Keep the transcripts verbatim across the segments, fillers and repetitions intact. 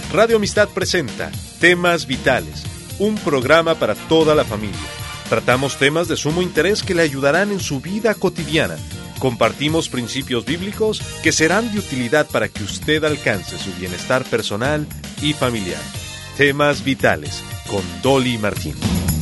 Radio Amistad presenta Temas Vitales, un programa para toda la familia. Tratamos temas de sumo interés que le ayudarán en su vida cotidiana. Compartimos principios bíblicos que serán de utilidad para que usted alcance su bienestar personal y familiar. Temas Vitales, con Dolly Martín.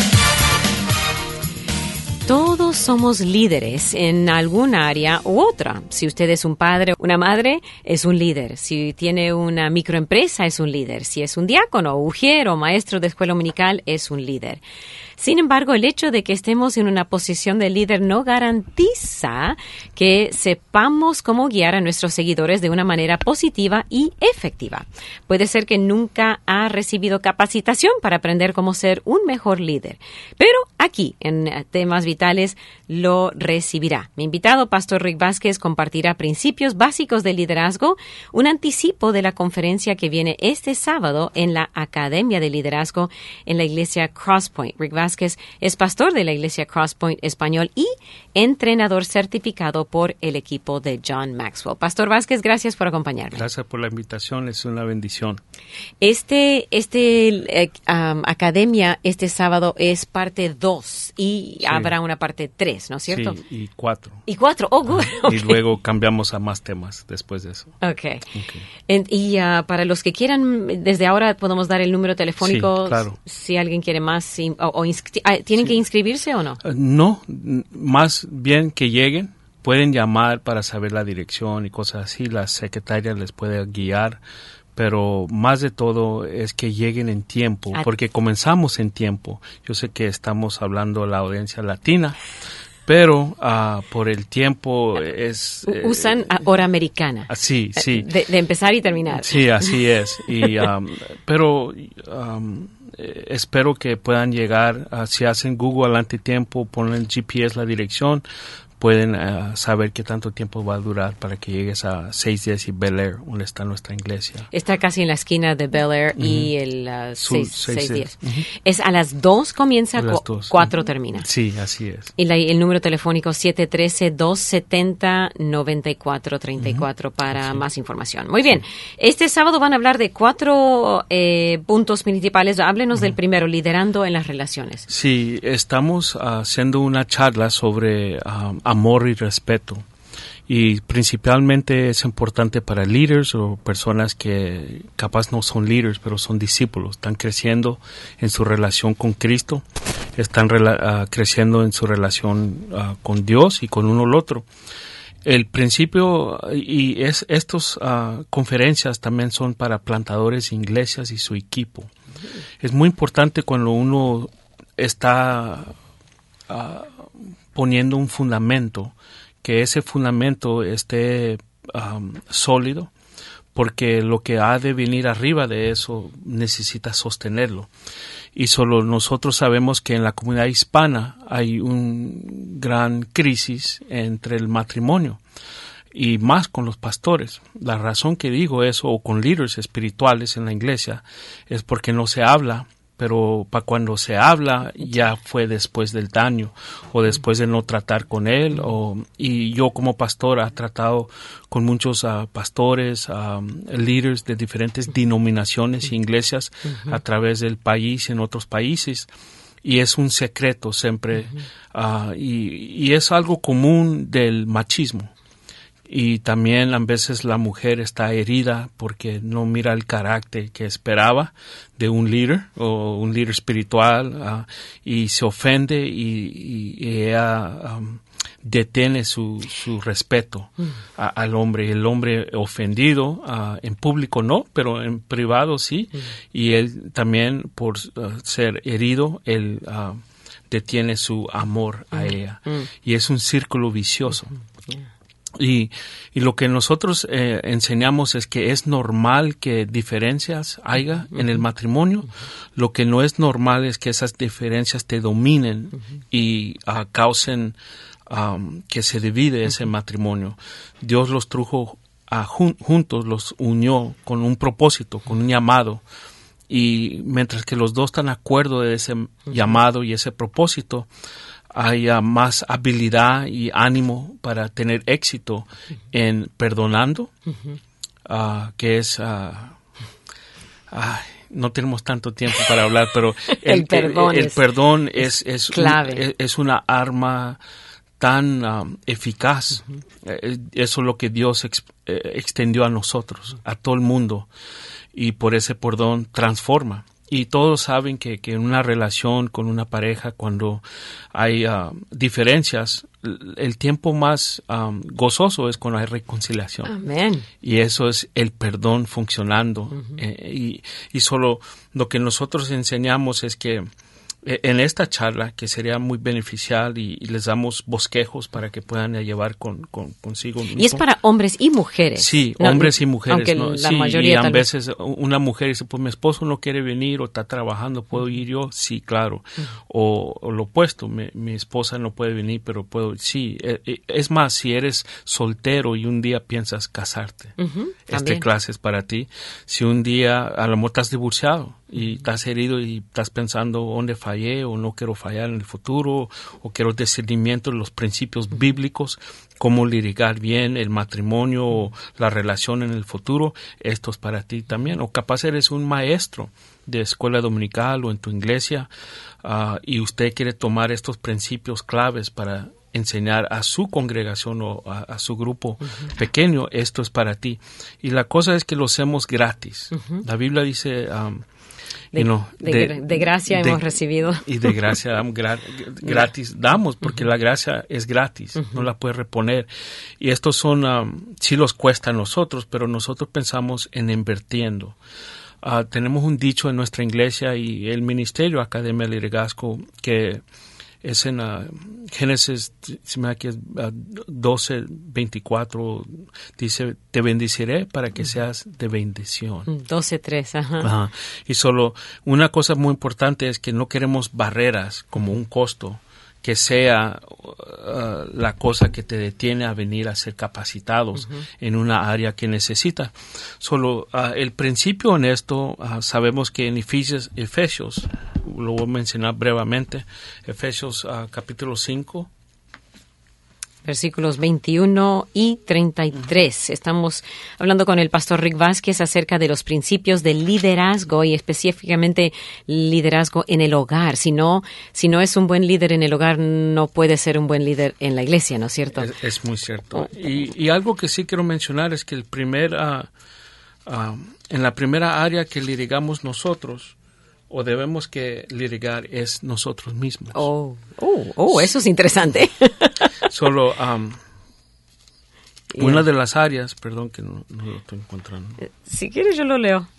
Todos somos líderes en algún área u otra. Si usted es un padre o una madre, es un líder. Si tiene una microempresa, es un líder. Si es un diácono, ujier o maestro de escuela dominical, es un líder. Sin embargo, el hecho de que estemos en una posición de líder no garantiza que sepamos cómo guiar a nuestros seguidores de una manera positiva y efectiva. Puede ser que nunca ha recibido capacitación para aprender cómo ser un mejor líder, pero aquí, en Temas Vitales, lo recibirá. Mi invitado, Pastor Rick Vázquez, compartirá principios básicos de liderazgo, un anticipo de la conferencia que viene este sábado en la Academia de Liderazgo en la iglesia Crosspoint. Rick Vázquez es pastor de la iglesia Crosspoint Español y entrenador certificado por el equipo de John Maxwell. Pastor Vázquez, gracias por acompañarme. Gracias por la invitación, es una bendición. Este, este eh, um, academia este sábado es parte dos y sí. Habrá una parte tres, ¿no es cierto? Sí, y cuatro. Y cuatro, oh, good. Ah, okay. Y luego cambiamos a más temas después de eso. Ok. okay. And, y uh, para los que quieran, desde ahora podemos dar el número telefónico. Sí, claro. Si alguien quiere más, o, o ¿tienen sí. que inscribirse o no? Uh, no, más bien que lleguen, pueden llamar para saber la dirección y cosas así, la secretaria les puede guiar, pero más de todo es que lleguen en tiempo, ah. porque comenzamos en tiempo. Yo sé que estamos hablando de la audiencia latina, pero uh, por el tiempo es... Usan eh, hora americana. Sí, sí. De, de empezar y terminar. Sí, así es. Y, um, pero... Um, Eh, espero que puedan llegar, uh, si hacen Google al antitiempo, ponen G P S la dirección, pueden uh, saber qué tanto tiempo va a durar para que llegues a seis diez y Bel Air, donde está nuestra iglesia. Está casi en la esquina de Bel Air uh-huh. y el uh, seis diez. Uh-huh. Es a las dos comienza, cu- dos. cuatro uh-huh. termina. Sí, así es. Y la, el número telefónico siete uno tres, dos siete cero, nueve cuatro tres cuatro uh-huh. para sí. más información. Muy bien. Sí. Este sábado van a hablar de cuatro eh, puntos principales. Háblenos uh-huh. del primero, liderando en las relaciones. Sí, estamos uh, haciendo una charla sobre... Um, amor y respeto, y principalmente es importante para líderes o personas que capaz no son líderes pero son discípulos, están creciendo en su relación con Cristo, están rela- uh, creciendo en su relación uh, con Dios y con uno al otro. El principio, y es estas uh, conferencias también son para plantadores de iglesias y su equipo. Es muy importante cuando uno está uh, poniendo un fundamento, que ese fundamento esté um, sólido, porque lo que ha de venir arriba de eso necesita sostenerlo. Y solo nosotros sabemos que en la comunidad hispana hay una gran crisis entre el matrimonio, y más con los pastores. La razón que digo eso, o con líderes espirituales en la iglesia, es porque no se habla. Pero para cuando se habla ya fue después del daño o después de no tratar con él. O, y yo como pastor he tratado con muchos uh, pastores, um, líderes de diferentes denominaciones y iglesias uh-huh. a través del país y en otros países. Y es un secreto siempre uh-huh. uh, y, y es algo común del machismo. Y también a veces la mujer está herida porque no mira el carácter que esperaba de un líder o un líder espiritual uh, y se ofende y, y, y ella um, detiene su, su respeto mm. a, al hombre. El hombre ofendido uh, en público no, pero en privado sí. Mm. Y él también por uh, ser herido, él uh, detiene su amor mm. a ella. Mm. Y es un círculo vicioso. Mm. Yeah. Y, y lo que nosotros eh, enseñamos es que es normal que diferencias haya uh-huh. en el matrimonio. Uh-huh. Lo que no es normal es que esas diferencias te dominen uh-huh. y uh, causen um, que se divide uh-huh. ese matrimonio. Dios los trujo a jun- juntos, los unió con un propósito, con un llamado. Y mientras que los dos están de acuerdo de ese uh-huh. llamado y ese propósito, haya más habilidad y ánimo para tener éxito uh-huh. en perdonando, uh-huh. uh, que es uh, Ay, no tenemos tanto tiempo para hablar, pero el, el perdón, el, el es, perdón es, es, clave. Un, es, es una arma tan um, eficaz. Uh-huh. eh, eso es lo que Dios ex, eh, extendió a nosotros, a todo el mundo, y por ese perdón transforma. Y todos saben que, que en una relación con una pareja, cuando hay uh, diferencias, el tiempo más um, gozoso es cuando hay reconciliación. Amén. Y eso es el perdón funcionando. Uh-huh. eh, y, y solo lo que nosotros enseñamos es que en esta charla, que sería muy beneficial, y, y les damos bosquejos para que puedan llevar con, con, consigo mismo. Y es para hombres y mujeres. Sí, no, hombres y mujeres. Aunque ¿no? la sí, mayoría y a tal veces vez. Una mujer dice, pues mi esposo no quiere venir o está trabajando, ¿puedo ir yo? Sí, claro. Uh-huh. O, o lo opuesto, mi, mi esposa no puede venir, pero puedo. Sí, es más, si eres soltero y un día piensas casarte, uh-huh, esta clase es para ti. Si un día a lo mejor estás divorciado y estás herido y estás pensando dónde fallé o no quiero fallar en el futuro, o quiero discernimiento de los principios bíblicos, cómo lidiar bien el matrimonio o la relación en el futuro, esto es para ti también. O capaz eres un maestro de escuela dominical o en tu iglesia uh, y usted quiere tomar estos principios claves para enseñar a su congregación o a, a su grupo uh-huh. pequeño, esto es para ti. Y la cosa es que lo hacemos gratis. Uh-huh. La Biblia dice... Um, De, you know, de, de, de gracia de, hemos recibido. Y de gracia damos, gra, gratis damos, porque uh-huh. la gracia es gratis, uh-huh. no la puedes reponer. Y estos son, um, sí los cuesta a nosotros, pero nosotros pensamos en invirtiendo. Uh, tenemos un dicho en nuestra iglesia y el ministerio Academia de Liderazgo que es en uh, Génesis uh, doce, veinticuatro, dice, te bendeciré para que seas de bendición. doce, tres, ajá. Ajá. Y solo una cosa muy importante es que no queremos barreras como un costo que sea uh, la cosa que te detiene a venir a ser capacitados uh-huh. en una área que necesita. Solo uh, el principio en esto, uh, sabemos que en Efesios, Efesios, lo voy a mencionar brevemente, Efesios uh, capítulo cinco, versículos veintiuno y treinta y tres. Estamos hablando con el pastor Rick Vázquez acerca de los principios del liderazgo y específicamente liderazgo en el hogar. Si no, si no es un buen líder en el hogar, no puede ser un buen líder en la iglesia, ¿no es cierto? Es, es muy cierto. Oh. Y, y algo que sí quiero mencionar es que el primer, uh, uh, en la primera área que lideramos nosotros, o debemos que liderar, es nosotros mismos. Oh, oh, oh, eso es interesante. Solo um, yeah. una de las áreas, perdón que no, no lo estoy encontrando. Si quieres yo lo leo.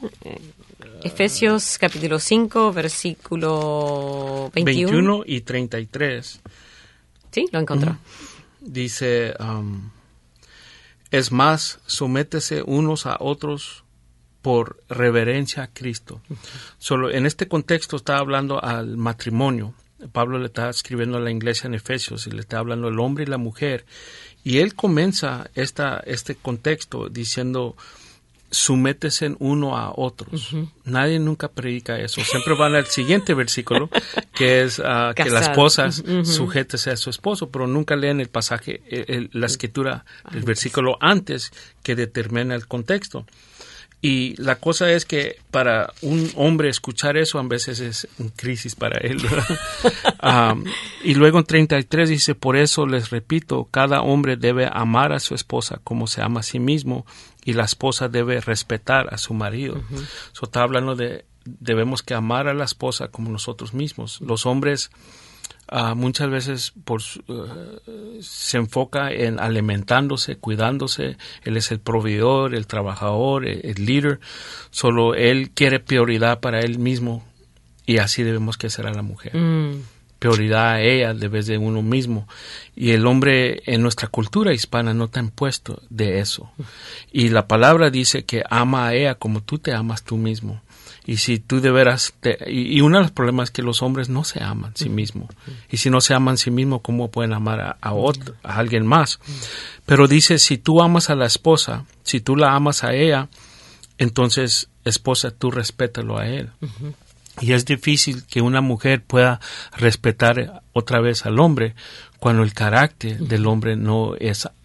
Efesios capítulo cinco, versículo veintiuno. veintiuno y treinta y tres. Sí, lo encontró. Uh-huh. Dice, um, es más, sométese unos a otros por reverencia a Cristo. Uh-huh. Solo en este contexto está hablando al matrimonio. Pablo le está escribiendo a la iglesia en Efesios y le está hablando al hombre y la mujer. Y él comienza esta, este contexto diciendo, sométese uno a otros. Uh-huh. Nadie nunca predica eso. Siempre van al siguiente versículo, que es uh, que la esposa uh-huh. sujétese a su esposo, pero nunca leen el pasaje, el, el, la escritura, el versículo antes que determina el contexto. Y la cosa es que para un hombre escuchar eso a veces es una crisis para él. um, y luego en treinta y tres dice, por eso les repito, cada hombre debe amar a su esposa como se ama a sí mismo y la esposa debe respetar a su marido. Uh-huh. So, está hablando de debemos que amar a la esposa como nosotros mismos. Los hombres Uh, muchas veces por, uh, se enfoca en alimentándose, cuidándose. Él es el proveedor, el trabajador, el, el líder. Solo él quiere prioridad para él mismo y así debemos que ser a la mujer. Mm. Prioridad a ella de vez de uno mismo. Y el hombre en nuestra cultura hispana no está impuesto de eso. Y la palabra dice que ama a ella como tú te amas tú mismo. Y si tú de veras, te, y, y uno de los problemas es que los hombres no se aman a sí mismos. Y si no se aman a sí mismos, ¿cómo pueden amar a, a otro, a alguien más? Pero dice, si tú amas a la esposa, si tú la amas a ella, entonces, esposa, tú respétalo a él. Uh-huh. Y es difícil que una mujer pueda respetar otra vez al hombre cuando el carácter del hombre no es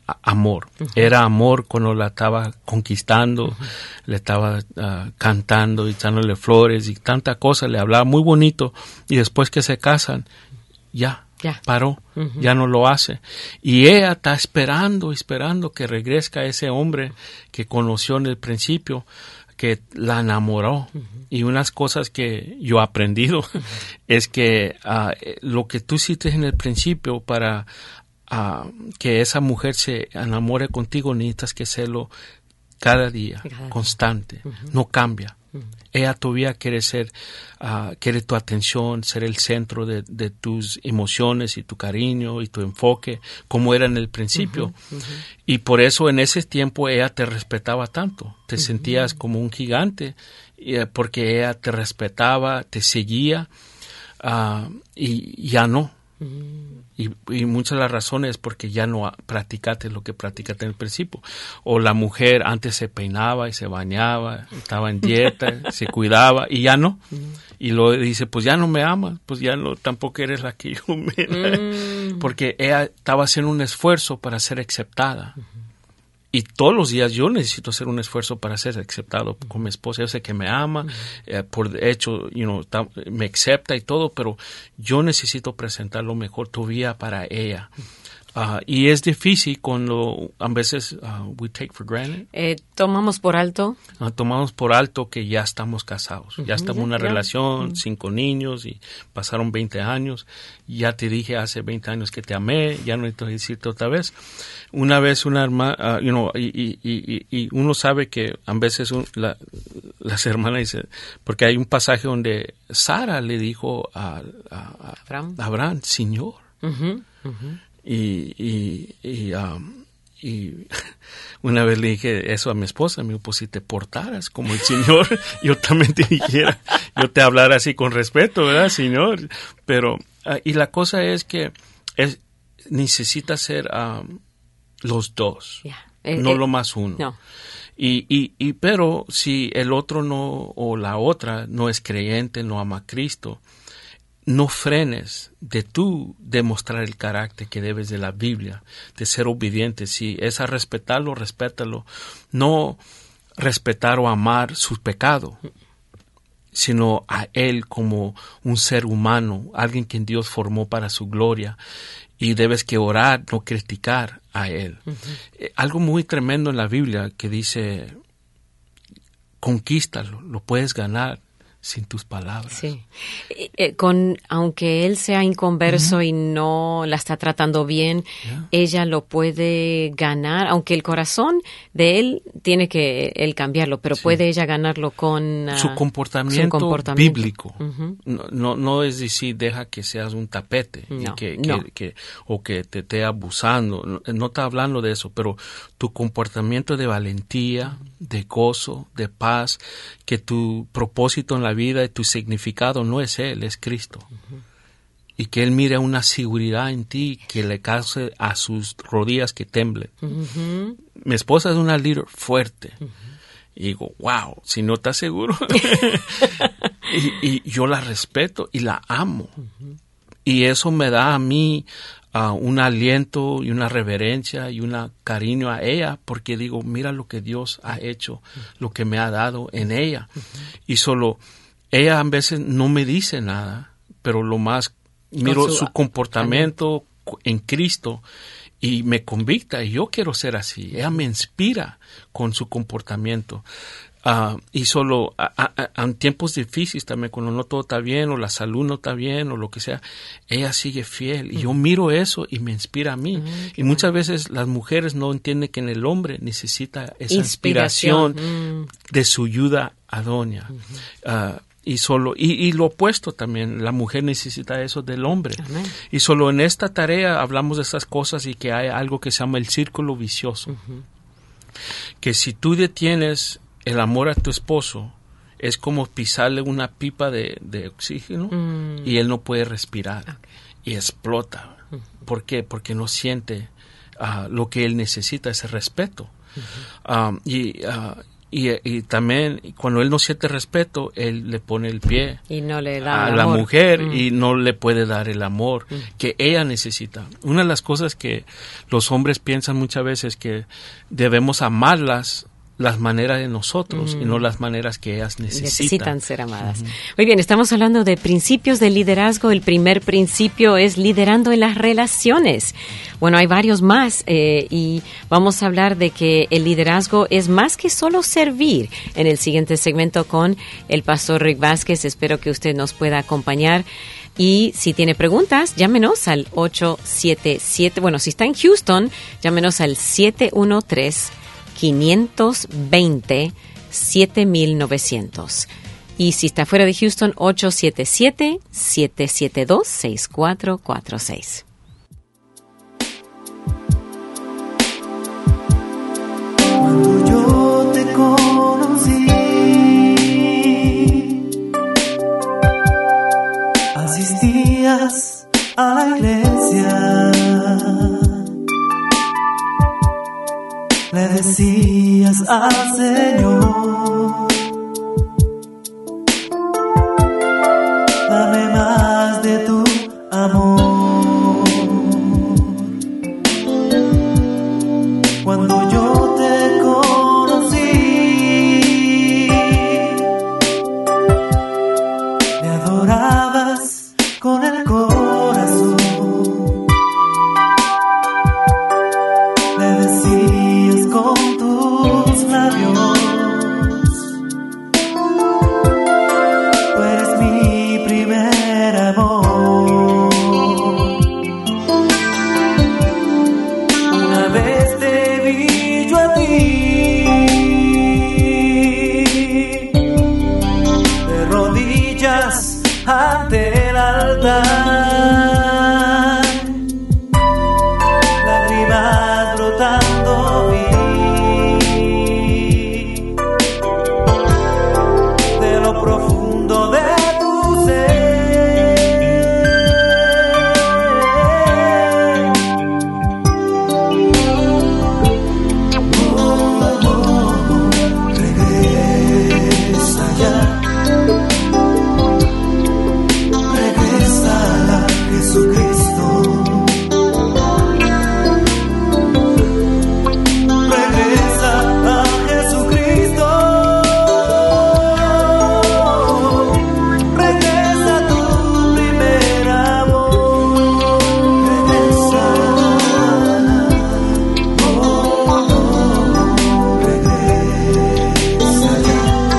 a- amor. Uh-huh. Era amor cuando la estaba conquistando, uh-huh. le estaba uh, cantando y echándole flores y tanta cosa, le hablaba muy bonito, y después que se casan, ya, ya. paró, uh-huh. ya no lo hace. Y ella está esperando, esperando que regrese a ese hombre que conoció en el principio, que la enamoró. Uh-huh. Y unas cosas que yo he aprendido uh-huh. es que uh, lo que tú hiciste en el principio para uh, que esa mujer se enamore contigo, necesitas que hacerlo cada día, cada constante, día. Uh-huh. no cambia. Uh-huh. Ella todavía quiere ser, uh, quiere tu atención, ser el centro de, de tus emociones y tu cariño y tu enfoque, como era en el principio. Uh-huh. Uh-huh. Y por eso en ese tiempo ella te respetaba tanto, te uh-huh. sentías como un gigante, eh, porque ella te respetaba, te seguía, uh, y ya no. Uh-huh. Y, y muchas de las razones es porque ya no practicaste lo que practicaste en el principio. O la mujer antes se peinaba y se bañaba, estaba en dieta, se cuidaba, y ya no. Mm. Y luego dice, pues ya no me amas, pues ya no, tampoco eres la que yo me... Mm. Porque ella estaba haciendo un esfuerzo para ser aceptada. Uh-huh. Y todos los días yo necesito hacer un esfuerzo para ser aceptado con mi esposa. Yo sé que me ama, uh-huh. eh, por hecho, you know, ta, me acepta y todo, pero yo necesito presentar lo mejor todavía para ella. Uh, y es difícil cuando a veces uh, we take for granted. Eh, tomamos por alto. Uh, tomamos por alto que ya estamos casados. Uh-huh. Ya estamos en una yeah. relación, uh-huh. cinco niños, y pasaron veinte años. Ya te dije hace veinte años que te amé, ya no necesito decirte otra vez. Una vez una hermana, uh, you know, y, y, y, y uno sabe que a veces un, la, las hermanas dicen, porque hay un pasaje donde Sara le dijo a, a, a Abraham. Abraham, Señor. Uh-huh. Uh-huh. Y, y, y, um, y una vez le dije eso a mi esposa, me dijo, pues si te portaras como el Señor, yo también te dijera, yo te hablara así con respeto, ¿verdad, Señor? Pero, uh, y la cosa es que es, necesita ser um, los dos, yeah. eh, no eh, lo más uno. No. Y, y, y, pero si el otro no, o la otra no es creyente, no ama a Cristo, no frenes de tú demostrar el carácter que debes de la Biblia, de ser obediente. Si es a respetarlo, respétalo. No respetar o amar su pecado, sino a Él como un ser humano, alguien que Dios formó para su gloria. Y debes que orar, no criticar a Él. Uh-huh. Eh, algo muy tremendo en la Biblia que dice, conquístalo, lo puedes ganar sin tus palabras. Sí. Eh, con, aunque él sea inconverso uh-huh. y no la está tratando bien, yeah. ella lo puede ganar, aunque el corazón de él tiene que él cambiarlo, pero sí. puede ella ganarlo con uh, su, comportamiento su comportamiento bíblico. Uh-huh. No, no, no es decir, deja que seas un tapete no, y que, que, no. que, o que te esté abusando. No, no está hablando de eso, pero tu comportamiento de valentía, de gozo, de paz, que tu propósito en la vida y tu significado no es Él, es Cristo. Uh-huh. Y que Él mire una seguridad en ti que le cause a sus rodillas que temblen. Uh-huh. Mi esposa es una líder fuerte. Uh-huh. Y digo, wow, si no estás seguro. y, y yo la respeto y la amo. Uh-huh. Y eso me da a mí uh, un aliento y una reverencia y un cariño a ella, porque digo, mira lo que Dios ha hecho, uh-huh. lo que me ha dado en ella. Uh-huh. Y solo, ella a veces no me dice nada, pero lo más, miro su, su comportamiento también en Cristo y me convicta, y yo quiero ser así. Ella me inspira con su comportamiento. Uh, y solo a, a, a, en tiempos difíciles también, cuando no todo está bien o la salud no está bien o lo que sea, ella sigue fiel. Y mm. yo miro eso y me inspira a mí. Mm, y muchas bueno. veces las mujeres no entienden que en el hombre necesita esa inspiración, inspiración mm. de su ayuda idónea. Mm-hmm. Uh, y solo y, y lo opuesto también, la mujer necesita eso del hombre. Amén. Y solo en esta tarea hablamos de esas cosas y que hay algo que se llama el círculo vicioso. Mm-hmm. Que si tú detienes el amor a tu esposo, es como pisarle una pipa de, de oxígeno mm. y él no puede respirar. Okay. Y explota. Mm. ¿Por qué? Porque no siente uh, lo que él necesita, ese respeto. Mm-hmm. Um, y, uh, Y, y también cuando él no siente respeto, él le pone el pie y no le da a el la amor. mujer Mm. y no le puede dar el amor Mm. que ella necesita. Una de las cosas que los hombres piensan muchas veces que debemos amarlas las maneras de nosotros Mm. y no las maneras que ellas necesitan. Necesitan ser amadas. Uh-huh. Muy bien, estamos hablando de principios de liderazgo. El primer principio es liderando en las relaciones. Bueno, hay varios más eh, y vamos a hablar de que el liderazgo es más que solo servir. En el siguiente segmento con el pastor Rick Vázquez, espero que usted nos pueda acompañar. Y si tiene preguntas, llámenos al ocho siete siete, bueno, si está en Houston, llámenos al siete uno tres, cinco dos cero, siete nueve cero cero. Y si está fuera de Houston, ocho siete siete, siete siete dos, seis cuatro cuatro seis. Cuando yo te conocí, asistías a la iglesia, le decías al Señor, dame más de tu amor. Cuando yo te conocí, me adorabas con el corazón, le decías con tus labios, tú eres mi primer amor. Una vez te vi yo a ti, de rodillas ante el altar, lágrimas brotando vi, de lo profundo de tu ser. Oh, oh, oh, regresa ya, regresa a Jesucristo, regresa a Jesucristo, regresa a tu primer amor, regresa, oh, oh, regresa ya.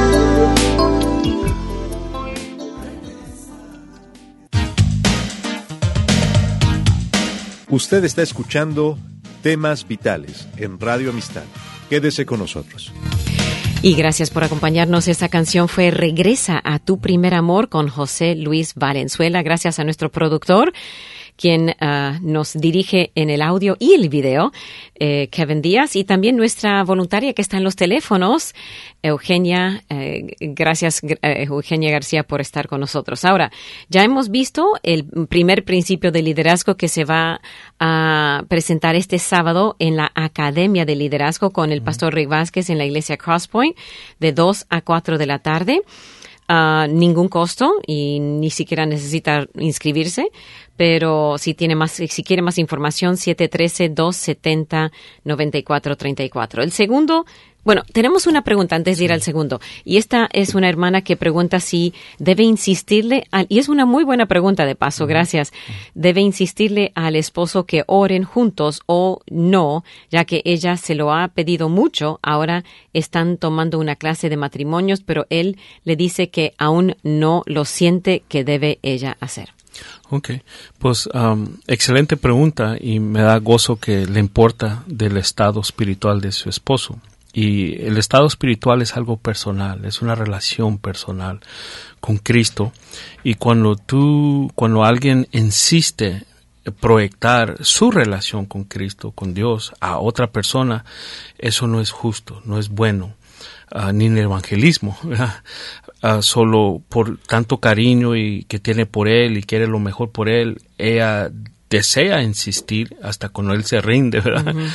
Usted está escuchando Temas Vitales en Radio Amistad. Quédese con nosotros. Y gracias por acompañarnos. Esta canción fue Regresa a tu primer amor con José Luis Valenzuela. Gracias a nuestro productor, quien uh, nos dirige en el audio y el video, eh, Kevin Díaz, y también nuestra voluntaria que está en los teléfonos, Eugenia. Eh, gracias, eh, Eugenia García, por estar con nosotros. Ahora, ya hemos visto el primer principio de liderazgo que se va a presentar este sábado en la Academia de Liderazgo con el pastor Rick Vázquez en la iglesia Crosspoint de dos a cuatro de la tarde. Uh, ningún costo y ni siquiera necesita inscribirse, pero si tiene más, si quiere más información, siete uno tres, dos siete cero, nueve cuatro tres cuatro. El segundo, bueno, tenemos una pregunta antes de ir al segundo, y esta es una hermana que pregunta si debe insistirle, al, y es una muy buena pregunta de paso, gracias, debe insistirle al esposo que oren juntos o no, ya que ella se lo ha pedido mucho. Ahora están tomando una clase de matrimonios, pero él le dice que aún no lo siente que debe ella hacer. Ok, pues um, excelente pregunta, y me da gozo que le importa del estado espiritual de su esposo. Y el estado espiritual es algo personal, es una relación personal con Cristo. Y cuando tú, cuando alguien insiste proyectar su relación con Cristo, con Dios, a otra persona, eso no es justo, no es bueno, uh, ni en el evangelismo, uh, solo por tanto cariño y que tiene por él y quiere lo mejor por él, ella desea insistir hasta cuando él se rinde, ¿verdad? Uh-huh.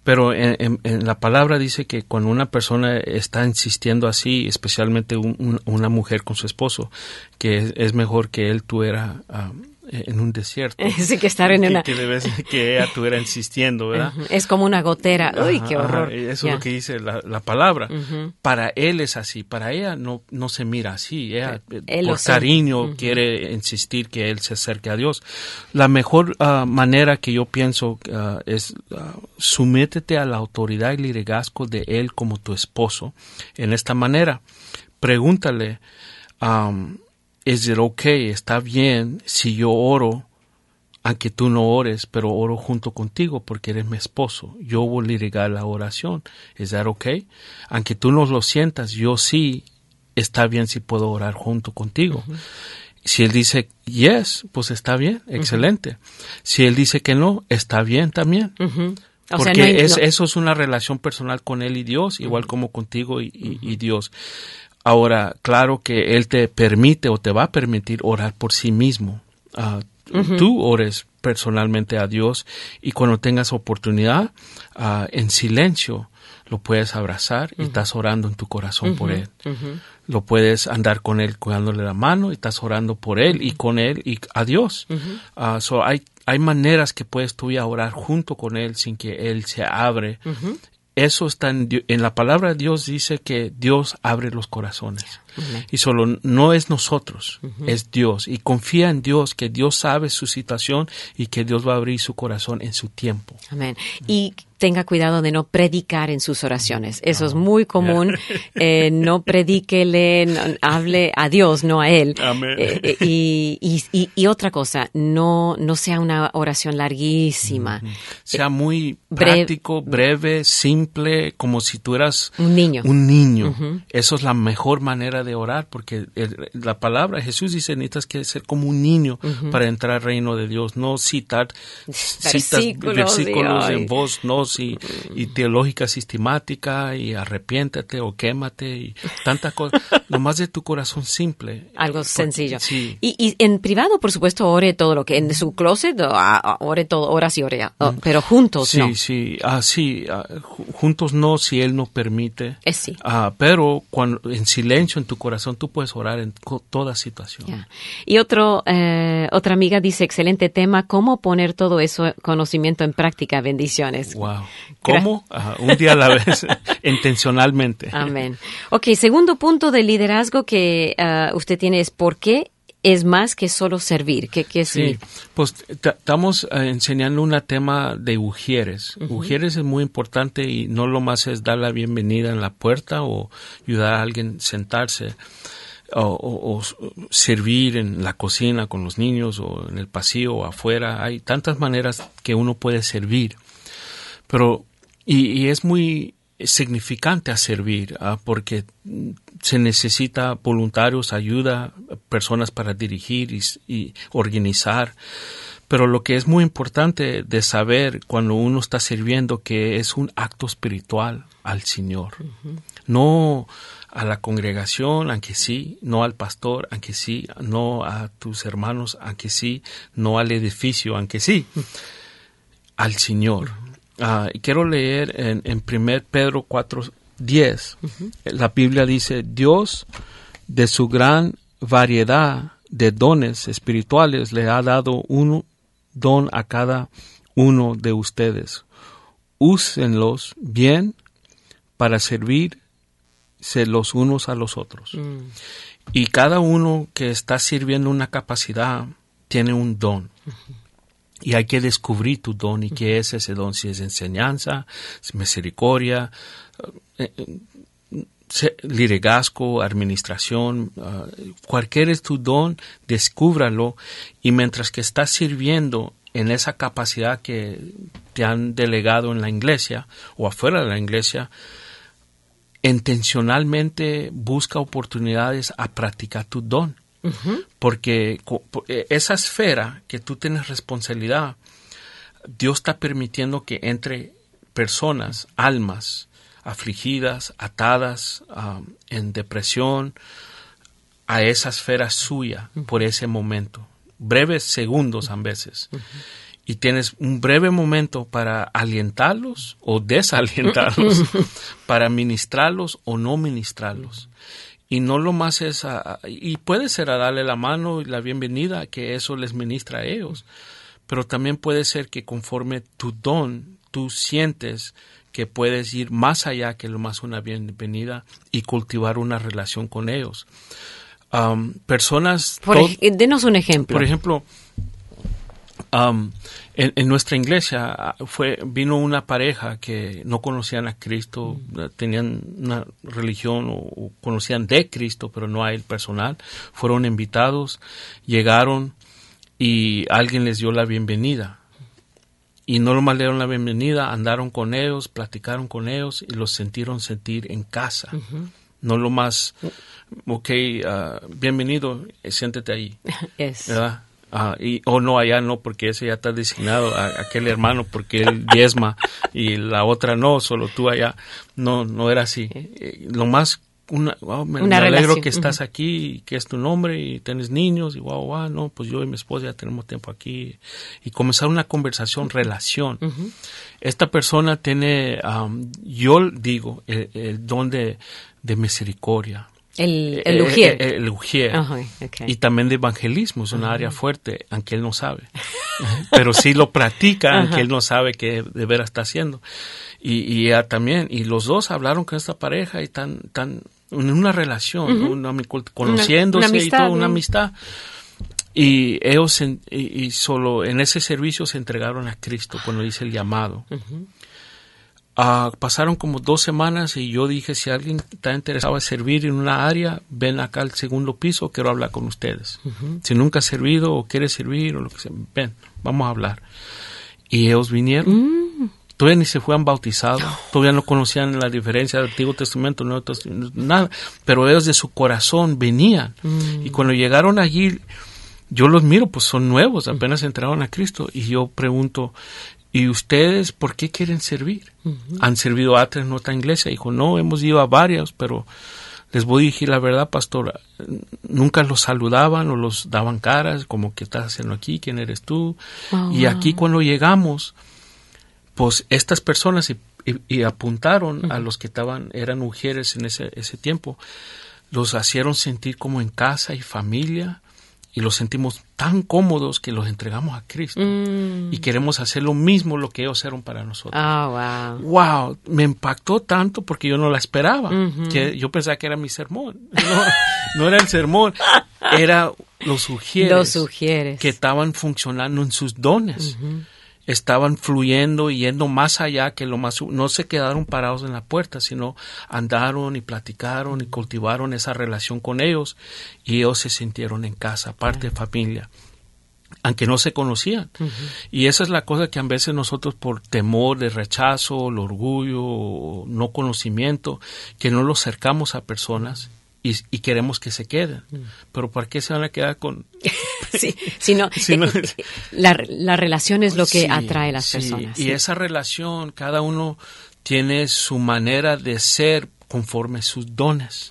Pero en, en, en la palabra dice que cuando una persona está insistiendo así, especialmente un, un, una mujer con su esposo, que es, es mejor que él tuviera um, en un desierto. Sí, que estar en que, una... Que, debes, que ella estuviera insistiendo, ¿verdad? Uh-huh. Es como una gotera. Uy, ajá, qué horror. Ajá, eso yeah. es lo que dice la, la palabra. Uh-huh. Para él es así. Para ella no, no se mira así. Ella él por cariño uh-huh. quiere insistir que él se acerque a Dios. La mejor uh, manera que yo pienso uh, es uh, sométete a la autoridad y liderazgo de él como tu esposo. En esta manera, pregúntale, um, ¿es it okay? ¿Está bien si yo oro? Aunque tú no ores, pero oro junto contigo porque eres mi esposo. Yo voy a liderar la oración. ¿Es that okay? Aunque tú no lo sientas, yo sí, está bien si puedo orar junto contigo. Uh-huh. Si él dice yes, pues está bien, excelente. Uh-huh. Si él dice que no, está bien también. Uh-huh. O porque sea, no hay, es, no. eso es una relación personal con él y Dios, igual uh-huh. como contigo y, y, uh-huh. y Dios. Ahora, claro que él te permite o te va a permitir orar por sí mismo. Uh, Uh-huh. Tú ores personalmente a Dios y cuando tengas oportunidad, uh, en silencio, lo puedes abrazar uh-huh. y estás orando en tu corazón uh-huh. por Él. Uh-huh. Lo puedes andar con Él, cuidándole la mano y estás orando por Él uh-huh. y con Él y a Dios. Uh-huh. Uh, so hay, hay maneras que puedes tú ya orar junto con Él sin que Él se abre. Uh-huh. Eso está en, en la palabra de Dios, dice que Dios abre los corazones. Uh-huh. Y solo no es nosotros, uh-huh. es Dios. Y confía en Dios, que Dios sabe su situación y que Dios va a abrir su corazón en su tiempo. Amén. Y tenga cuidado de no predicar en sus oraciones. Eso oh, es muy común. Yeah. Eh, no predíquele, no, hable a Dios, no a Él. Amén. Eh, y, y, y, y otra cosa, no, no sea una oración larguísima. Mm-hmm. Sea muy práctico, breve, breve, simple, como si tú eras un niño. Un niño. Uh-huh. Eso es la mejor manera de orar, porque el, la palabra, Jesús dice, necesitas que ser como un niño uh-huh. para entrar al reino de Dios, no citar citas, versículos en voz, no Y, y teológica sistemática y arrepiéntate o quémate y tantas cosas, nomás de tu corazón simple. Algo Porque, sencillo. Sí. Y, y en privado, por supuesto, ore todo lo que en su closet, ore todo, ora sí, ore, oh, pero juntos sí, no. Sí, sí, ah, sí, ah, juntos no, si Él no permite. Es sí. Ah, pero cuando en silencio en tu corazón tú puedes orar en toda situación. Yeah. Y otro, eh, otra amiga dice, excelente tema, ¿cómo poner todo eso conocimiento en práctica? Bendiciones. Wow. ¿Cómo? Uh, un día a la vez, intencionalmente. Amén. Ok, segundo punto de liderazgo que uh, usted tiene es ¿por qué es más que solo servir? ¿Qué, qué es? Sí, pues estamos uh, enseñando un tema de ujieres. Uh-huh. Ujieres es muy importante y no lo más es dar la bienvenida en la puerta o ayudar a alguien a sentarse. O, o, o servir en la cocina con los niños o en el pasillo o afuera. Hay tantas maneras que uno puede servir. Pero, y, y es muy significante a servir, ¿ah? Porque se necesita voluntarios, ayuda, personas para dirigir y, y organizar. Pero lo que es muy importante de saber cuando uno está sirviendo que es un acto espiritual al Señor. Uh-huh. No a la congregación, aunque sí, no al pastor, aunque sí, no a tus hermanos, aunque sí, no al edificio, aunque sí, al Señor. Uh, quiero leer en, en primero Pedro cuatro diez. Uh-huh. La Biblia dice, Dios de su gran variedad de dones espirituales le ha dado un don a cada uno de ustedes. Úsenlos bien para servirse los unos a los otros. Mm. Y cada uno que está sirviendo una capacidad tiene un don. Uh-huh. Y hay que descubrir tu don y qué es ese don, si es enseñanza, es misericordia, eh, eh, liderazgo, administración, uh, cualquier es tu don, descúbralo y mientras que estás sirviendo en esa capacidad que te han delegado en la iglesia o afuera de la iglesia, intencionalmente busca oportunidades a practicar tu don. Uh-huh. Porque esa esfera que tú tienes responsabilidad, Dios está permitiendo que entre personas, almas afligidas, atadas, um, en depresión, a esa esfera suya uh-huh. por ese momento, breves segundos a veces. Uh-huh. y tienes un breve momento para alientarlos o desalientarlos, para ministrarlos o no ministrarlos. Y no lo más es, a, y puede ser a darle la mano y la bienvenida, que eso les ministra a ellos, pero también puede ser que conforme tu don, tú sientes que puedes ir más allá que lo más una bienvenida y cultivar una relación con ellos. Um, personas... Por ej- denos un ejemplo. Por ejemplo, um, en, en nuestra iglesia fue vino una pareja que no conocían a Cristo, mm. tenían una religión o, o conocían de Cristo, pero no a él personal. Fueron invitados, llegaron y alguien les dio la bienvenida. Y no nomás le dieron la bienvenida, andaron con ellos, platicaron con ellos y los sintieron sentir en casa. Uh-huh. No lo más, ok, uh, bienvenido, siéntete ahí. Yes. ¿Verdad? Uh, y, o no, allá no, porque ese ya está designado a, a aquel hermano porque él diezma y la otra no, solo tú allá. No, no era así. Eh, lo más, una, wow, me, una me alegro relación. Que estás uh-huh. aquí, que es tu nombre y tienes niños y wow, wow, no, pues yo y mi esposa ya tenemos tiempo aquí. Y comenzar una conversación, uh-huh. relación. Uh-huh. Esta persona tiene, um, yo digo, el, el don de, de misericordia. El, el ujier. El, el ujier. Uh-huh, okay. Y también de evangelismo, es una uh-huh. área fuerte, aunque él no sabe. Pero sí lo practica, uh-huh. aunque él no sabe qué de veras está haciendo. Y, y uh, también, y los dos hablaron con esta pareja y tan, tan, en una relación, uh-huh. una, conociéndose una, una amistad, y todo, una ¿no? amistad. Y ellos, en, y, y solo en ese servicio se entregaron a Cristo cuando hice el llamado. Uh-huh. Uh, pasaron como dos semanas y yo dije, si alguien está interesado en servir en una área, ven acá al segundo piso, quiero hablar con ustedes. Uh-huh. Si nunca has servido o quieres servir o lo que sea, ven, vamos a hablar. Y ellos vinieron. Uh-huh. Todavía ni se fueron bautizados, todavía no conocían la diferencia del Antiguo Testamento, Nuevo Testamento, nada. Pero ellos de su corazón venían. Uh-huh. Y cuando llegaron allí, yo los miro, pues son nuevos, apenas entraron a Cristo. Y yo pregunto, ¿y ustedes por qué quieren servir? Uh-huh. ¿Han servido a antes en otra iglesia? Dijo, no, hemos ido a varias, pero les voy a decir la verdad, pastora, nunca los saludaban o los daban caras, como que estás haciendo aquí, ¿quién eres tú? Oh, y aquí cuando llegamos, pues estas personas y, y, y apuntaron uh-huh. a los que estaban, eran mujeres en ese, ese tiempo, los hicieron sentir como en casa y familia. Y los sentimos tan cómodos que los entregamos a Cristo. Mm. Y queremos hacer lo mismo lo que ellos hicieron para nosotros. Oh, wow. Wow, me impactó tanto porque yo no la esperaba. Uh-huh. Que yo pensaba que era mi sermón. No, no era el sermón, era los sugieres. Los sugieres. Que estaban funcionando en sus dones. Uh-huh. Estaban fluyendo y yendo más allá que lo más... No se quedaron parados en la puerta, sino andaron y platicaron y cultivaron esa relación con ellos y ellos se sintieron en casa, parte de familia, aunque no se conocían. Uh-huh. Y esa es la cosa que a veces nosotros por temor de rechazo, el orgullo, no conocimiento, que no los acercamos a personas y, y queremos que se queden. Uh-huh. Pero ¿por qué se van a quedar con...? Sí, sino, si no, la, la relación es lo que sí, atrae a las sí, personas. Y sí. esa relación, cada uno tiene su manera de ser conforme sus dones.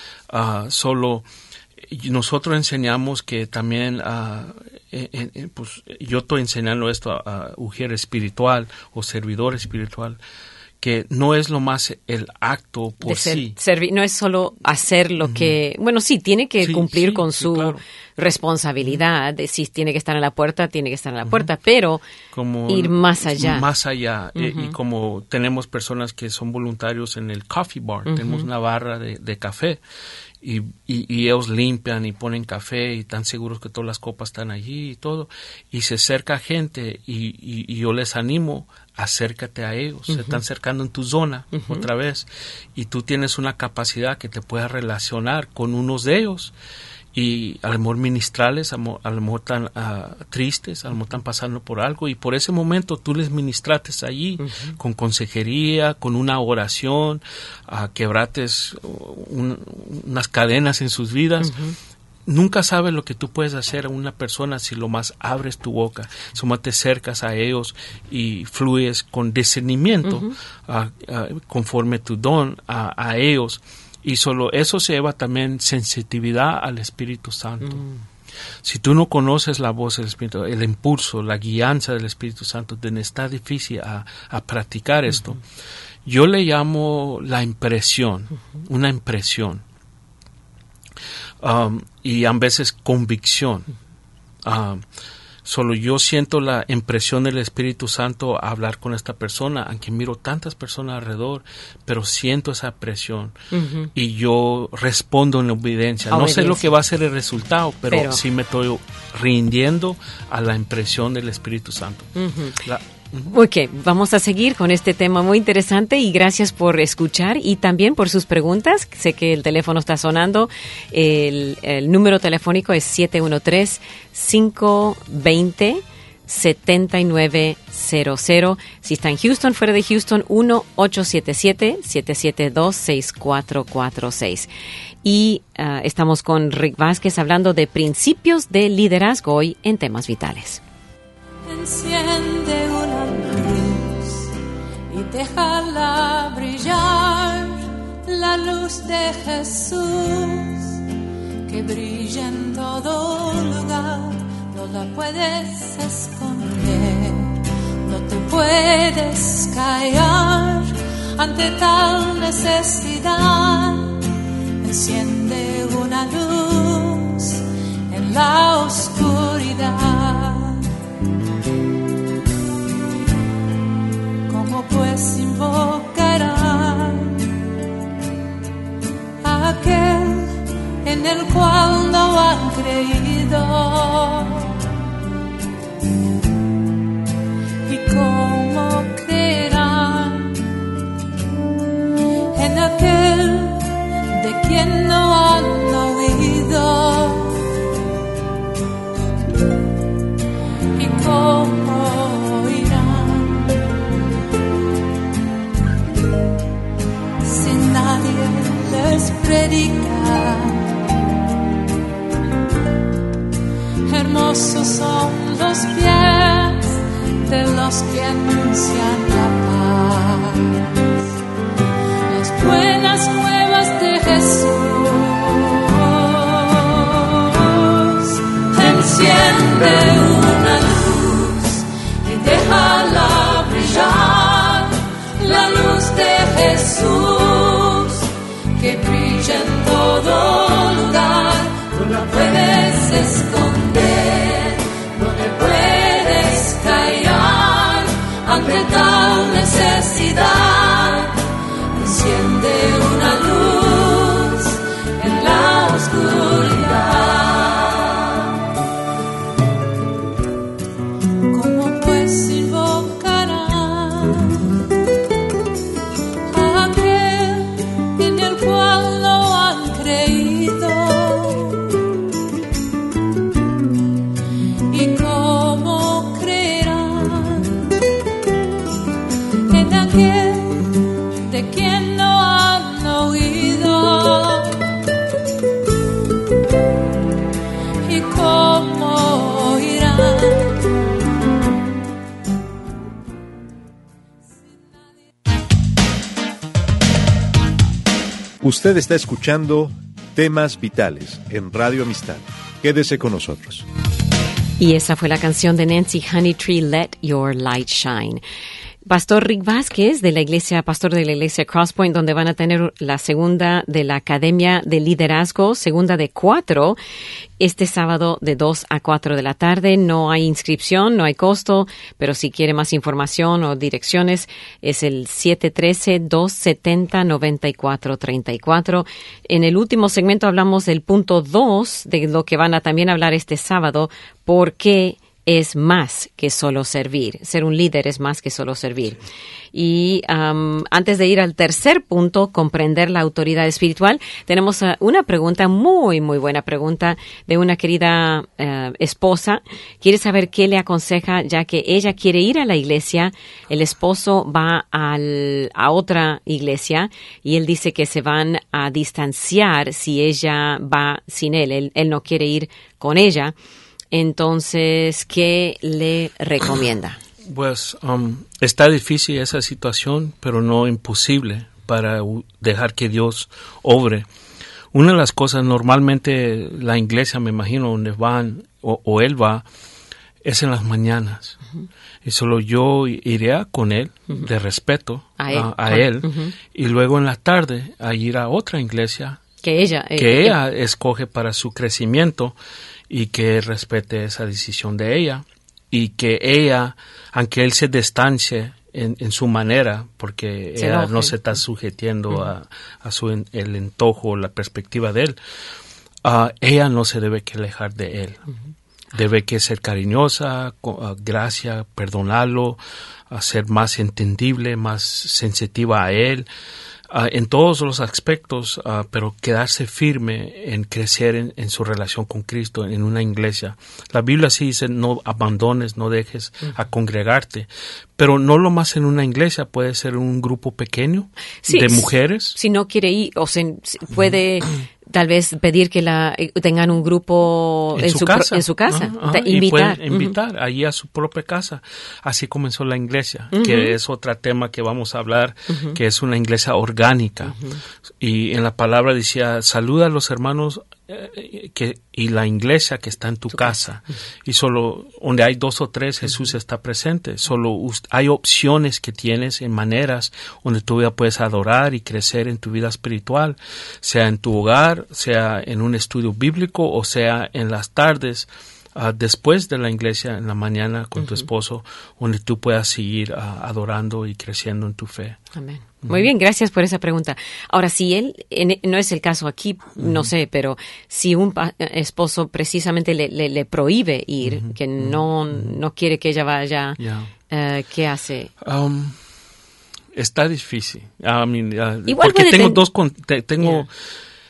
Uh, solo nosotros enseñamos que también, uh, eh, eh, pues yo estoy enseñando esto a, a ujier espiritual o servidor espiritual, que no es lo más el acto por ser, sí. Servi- no es solo hacer lo uh-huh. que... Bueno, sí, tiene que sí, cumplir sí, con sí, su claro. responsabilidad. De, si tiene que estar en la puerta, tiene que estar en la uh-huh. puerta, pero como ir más allá. Más allá. Uh-huh. eh, y como tenemos personas que son voluntarios en el coffee bar, uh-huh. tenemos una barra de, de café. Y, y, y ellos limpian y ponen café y están seguros que todas las copas están allí y todo. Y se acerca gente y, y, y yo les animo, acércate a ellos. Uh-huh. Se están acercando en tu zona uh-huh. otra vez. Y tú tienes una capacidad que te puedas relacionar con unos de ellos. Y a lo mejor ministrarles, a lo mejor están uh, tristes, a lo mejor están pasando por algo. Y por ese momento tú les ministrates allí uh-huh. con consejería, con una oración, uh, quebrates un, unas cadenas en sus vidas. Uh-huh. Nunca sabes lo que tú puedes hacer a una persona si lo más abres tu boca, si más te acercas a ellos y fluyes con discernimiento uh-huh. uh, uh, conforme tu don a, a ellos. Y solo eso se lleva también sensitividad al Espíritu Santo. Mm. Si tú no conoces la voz del Espíritu, el impulso, la guianza del Espíritu Santo, te está difícil a, a practicar esto. Uh-huh. Yo le llamo la impresión, uh-huh. una impresión. Um, y a veces convicción. Um, solo yo siento la impresión del Espíritu Santo a hablar con esta persona, aunque miro tantas personas alrededor, pero siento esa presión uh-huh. y yo respondo en obediencia. No sé lo que va a ser el resultado, pero, pero... sí me estoy rindiendo a la impresión del Espíritu Santo. Uh-huh. La, Ok, vamos a seguir con este tema muy interesante y gracias por escuchar y también por sus preguntas. Sé que el teléfono está sonando. El, el número telefónico es siete uno tres, cinco dos cero, siete nueve cero cero. Si está en Houston, fuera de Houston, uno ocho siete siete, siete siete dos, seis cuatro cuatro seis. Y uh, estamos con Rick Vázquez hablando de principios de liderazgo hoy en Temas Vitales. Enciende una luz y déjala brillar, la luz de Jesús, que brilla en todo lugar, no la puedes esconder, no te puedes callar ante tal necesidad. Enciende una luz en la oscuridad. ¿Cómo pues invocará a aquel en el cual no han creído? ¿Y cómo creerán en aquel de quien no han oído? ¿Y cómo irán si nadie les predica? Hermosos son los pies de los que anuncian la paz, las buenas nuevas de Jesús. Enciende una luz y déjala brillar, la luz de Jesús, que brilla en todo lugar, no la puedes esconder, no te puedes callar ante tal necesidad. Enciende una luz en la oscuridad. ¿Cómo pues invocará a aquel en el cual no han creído? ¿Y cómo creerán en aquel de quien no han oído? ¿Y cómo oirán? Usted está escuchando Temas Vitales en Radio Amistad. Quédese con nosotros. Y esa fue la canción de Nancy Honeytree, Let Your Light Shine. Pastor Rick Vázquez, de la iglesia, pastor de la iglesia Crosspoint, donde van a tener la segunda de la Academia de Liderazgo, segunda de cuatro, este sábado de dos a cuatro de la tarde. No hay inscripción, no hay costo, pero si quiere más información o direcciones, es el siete uno tres, dos siete cero, nueve cuatro tres cuatro. En el último segmento hablamos del punto dos, de lo que van a también hablar este sábado, por qué es más que solo servir. Ser un líder es más que solo servir. Y um, antes de ir al tercer punto, comprender la autoridad espiritual, tenemos uh, una pregunta, muy, muy buena pregunta, de una querida uh, esposa. Quiere saber qué le aconseja, ya que ella quiere ir a la iglesia, el esposo va al, a otra iglesia y él dice que se van a distanciar si ella va sin él. Él, él no quiere ir con ella. Entonces, ¿qué le recomienda? Pues um, está difícil esa situación, pero no imposible para dejar que Dios obre. una de las cosas, normalmente la iglesia, me imagino, donde van, o, o él va, es en las mañanas. Uh-huh. Y solo yo iré con él, uh-huh. de respeto a él, a, a él uh-huh. y luego en la tarde a ir a otra iglesia que ella, que eh, ella eh, escoge para su crecimiento y que respete esa decisión de ella y que ella, aunque él se distancie en, en su manera, porque se ella enoje. No se está sujetando uh-huh. a, a su el antojo, la perspectiva de él, uh, ella no se debe que alejar de él. Uh-huh. Debe que ser cariñosa, uh, gracia, perdonarlo, uh, ser más entendible, más sensitiva a él, uh, en todos los aspectos, uh, pero quedarse firme en crecer en, en su relación con Cristo en una iglesia. La Biblia sí dice, no abandones, no dejes uh-huh. a congregarte, pero no lo más en una iglesia, puede ser un grupo pequeño sí, de mujeres. Si no quiere ir, o se puede... Tal vez pedir que la tengan un grupo en, en su, su casa, en su casa, ajá, ajá, invitar, y pueden invitar uh-huh. allí a su propia casa. Así comenzó la iglesia, uh-huh. que es otro tema que vamos a hablar, uh-huh. que es una iglesia orgánica. Uh-huh. Y en la palabra decía, saluda a los hermanos eh, que y la iglesia que está en tu, tu casa. casa. Uh-huh. Y solo donde hay dos o tres, Jesús uh-huh. está presente. Solo us- hay opciones que tienes en maneras donde tú ya puedes adorar y crecer en tu vida espiritual, sea en tu hogar, sea en un estudio bíblico o sea en las tardes uh, después de la iglesia, en la mañana con uh-huh. tu esposo, donde tú puedas seguir uh, adorando y creciendo en tu fe. Amén. Uh-huh. Muy bien, gracias por esa pregunta. Ahora, si él, en, no es el caso aquí, uh-huh. no sé, pero si un pa- esposo precisamente le, le, le prohíbe ir, uh-huh. que no, no quiere que ella vaya, yeah. uh, ¿qué hace? Um, está difícil. I mean, uh, porque tengo ten- dos, con- te, tengo... Yeah.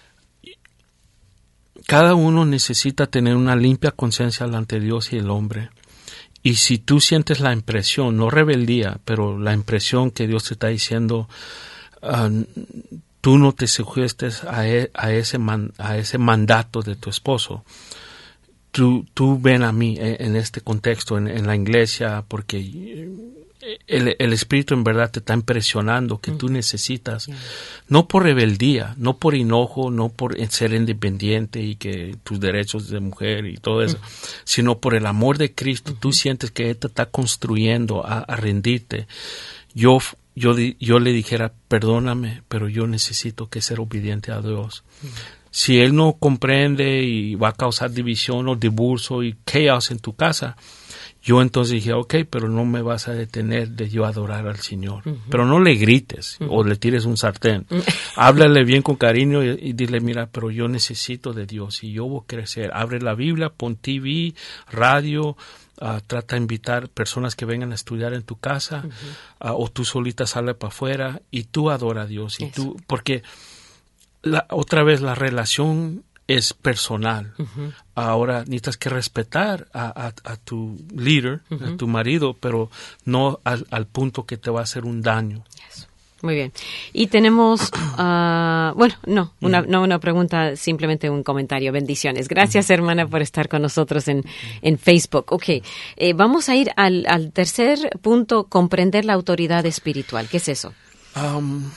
Cada uno necesita tener una limpia conciencia delante de Dios y el hombre. Y si tú sientes la impresión, no rebeldía, pero la impresión que Dios te está diciendo, uh, tú no te sujetes a, e, a, ese man, a ese mandato de tu esposo. Tú, tú ven a mí en, en este contexto, en, en la iglesia, porque el, el Espíritu en verdad te está impresionando que mm. tú necesitas, yeah. no por rebeldía, no por enojo, no por ser independiente y que tus derechos de mujer y todo eso, mm. sino por el amor de Cristo. Mm-hmm. Tú sientes que Él te está construyendo a, a rendirte. Yo, yo, yo le dijera, perdóname, pero yo necesito que ser obediente a Dios. Mm. Si Él no comprende y va a causar división o divorcio y caos en tu casa, yo entonces dije, ok, pero no me vas a detener de yo adorar al Señor. Uh-huh. Pero no le grites uh-huh. o le tires un sartén. Uh-huh. Háblale bien con cariño y, y dile, mira, pero yo necesito de Dios y yo voy a crecer. Abre la Biblia, pon T V, radio, uh, trata de invitar personas que vengan a estudiar en tu casa uh-huh. uh, o tú solita sale para afuera y tú adora a Dios. Y tú, porque la, otra vez la relación es personal. Uh-huh. Ahora necesitas que respetar a, a, a tu líder, uh-huh. a tu marido, pero no al, al punto que te va a hacer un daño. Yes. Muy bien. Y tenemos, uh, bueno, no una, no una pregunta, simplemente un comentario. Bendiciones. Gracias, hermana, por estar con nosotros en, en Facebook. Ok, eh, vamos a ir al, al tercer punto, comprender la autoridad espiritual. ¿Qué es eso? Um,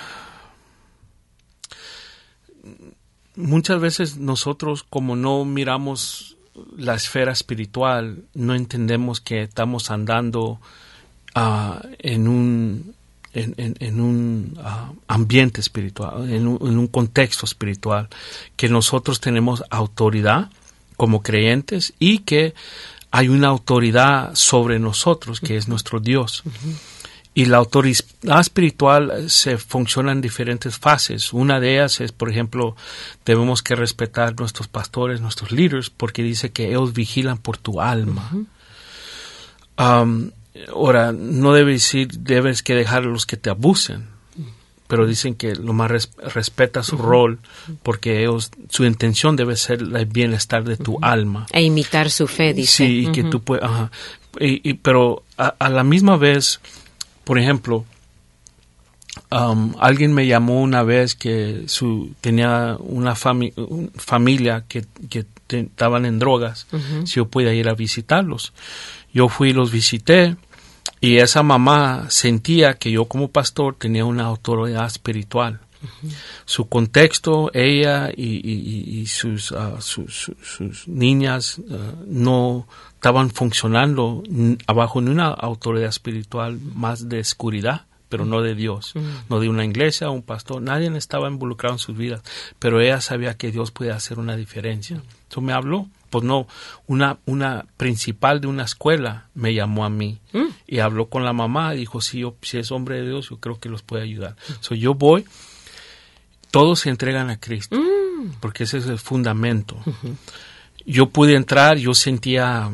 Muchas veces nosotros, como no miramos la esfera espiritual, no entendemos que estamos andando uh, en un en, en, en un uh, ambiente espiritual, en un, en un contexto espiritual, que nosotros tenemos autoridad como creyentes y que hay una autoridad sobre nosotros, que es nuestro Dios. Uh-huh. Y la autoridad espiritual se funciona en diferentes fases. Una de ellas es, por ejemplo, debemos que respetar nuestros pastores, nuestros líderes, porque dice que ellos vigilan por tu alma. Uh-huh. Um, ahora, no debes decir, debes que dejar a los que te abusen, pero dicen que lo más res, respeta su uh-huh. rol, porque ellos, su intención debe ser el bienestar de tu uh-huh. alma. E imitar su fe, dice. Sí, y uh-huh. que tú puedes, ajá. Y, y, pero a, a la misma vez, por ejemplo, um, alguien me llamó una vez que su tenía una fami- un, familia que, que te, estaban en drogas, uh-huh. si yo podía ir a visitarlos. Yo fui y los visité y esa mamá sentía que yo como pastor tenía una autoridad espiritual. Uh-huh. Su contexto, ella y, y, y sus, uh, sus, sus, sus niñas uh, no estaban funcionando n- abajo de una autoridad espiritual más de oscuridad, pero no de Dios, uh-huh. no de una iglesia, un pastor, nadie estaba involucrado en sus vidas, pero ella sabía que Dios podía hacer una diferencia. Entonces me habló, pues no, una, una principal de una escuela me llamó a mí uh-huh. y habló con la mamá y dijo, si, yo, si es hombre de Dios, yo creo que los puede ayudar. Uh-huh. So, yo voy, todos se entregan a Cristo, uh-huh. porque ese es el fundamento. Uh-huh. Yo pude entrar, yo sentía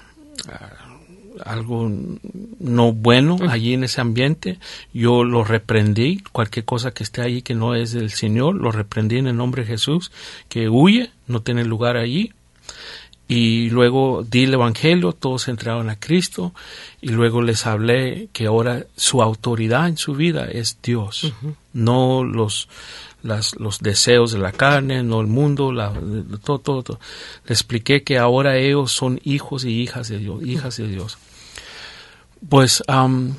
uh, algo no bueno uh-huh. allí en ese ambiente, yo lo reprendí, cualquier cosa que esté allí que no es del Señor, lo reprendí en el nombre de Jesús, que huye, no tiene lugar allí. Y luego di el evangelio, todos se entregaron a Cristo, y luego les hablé que ahora su autoridad en su vida es Dios, uh-huh. no los las, los deseos de la carne, no el mundo, la, todo, todo, todo. Les expliqué que ahora ellos son hijos y hijas de Dios, hijas de Dios. Pues um,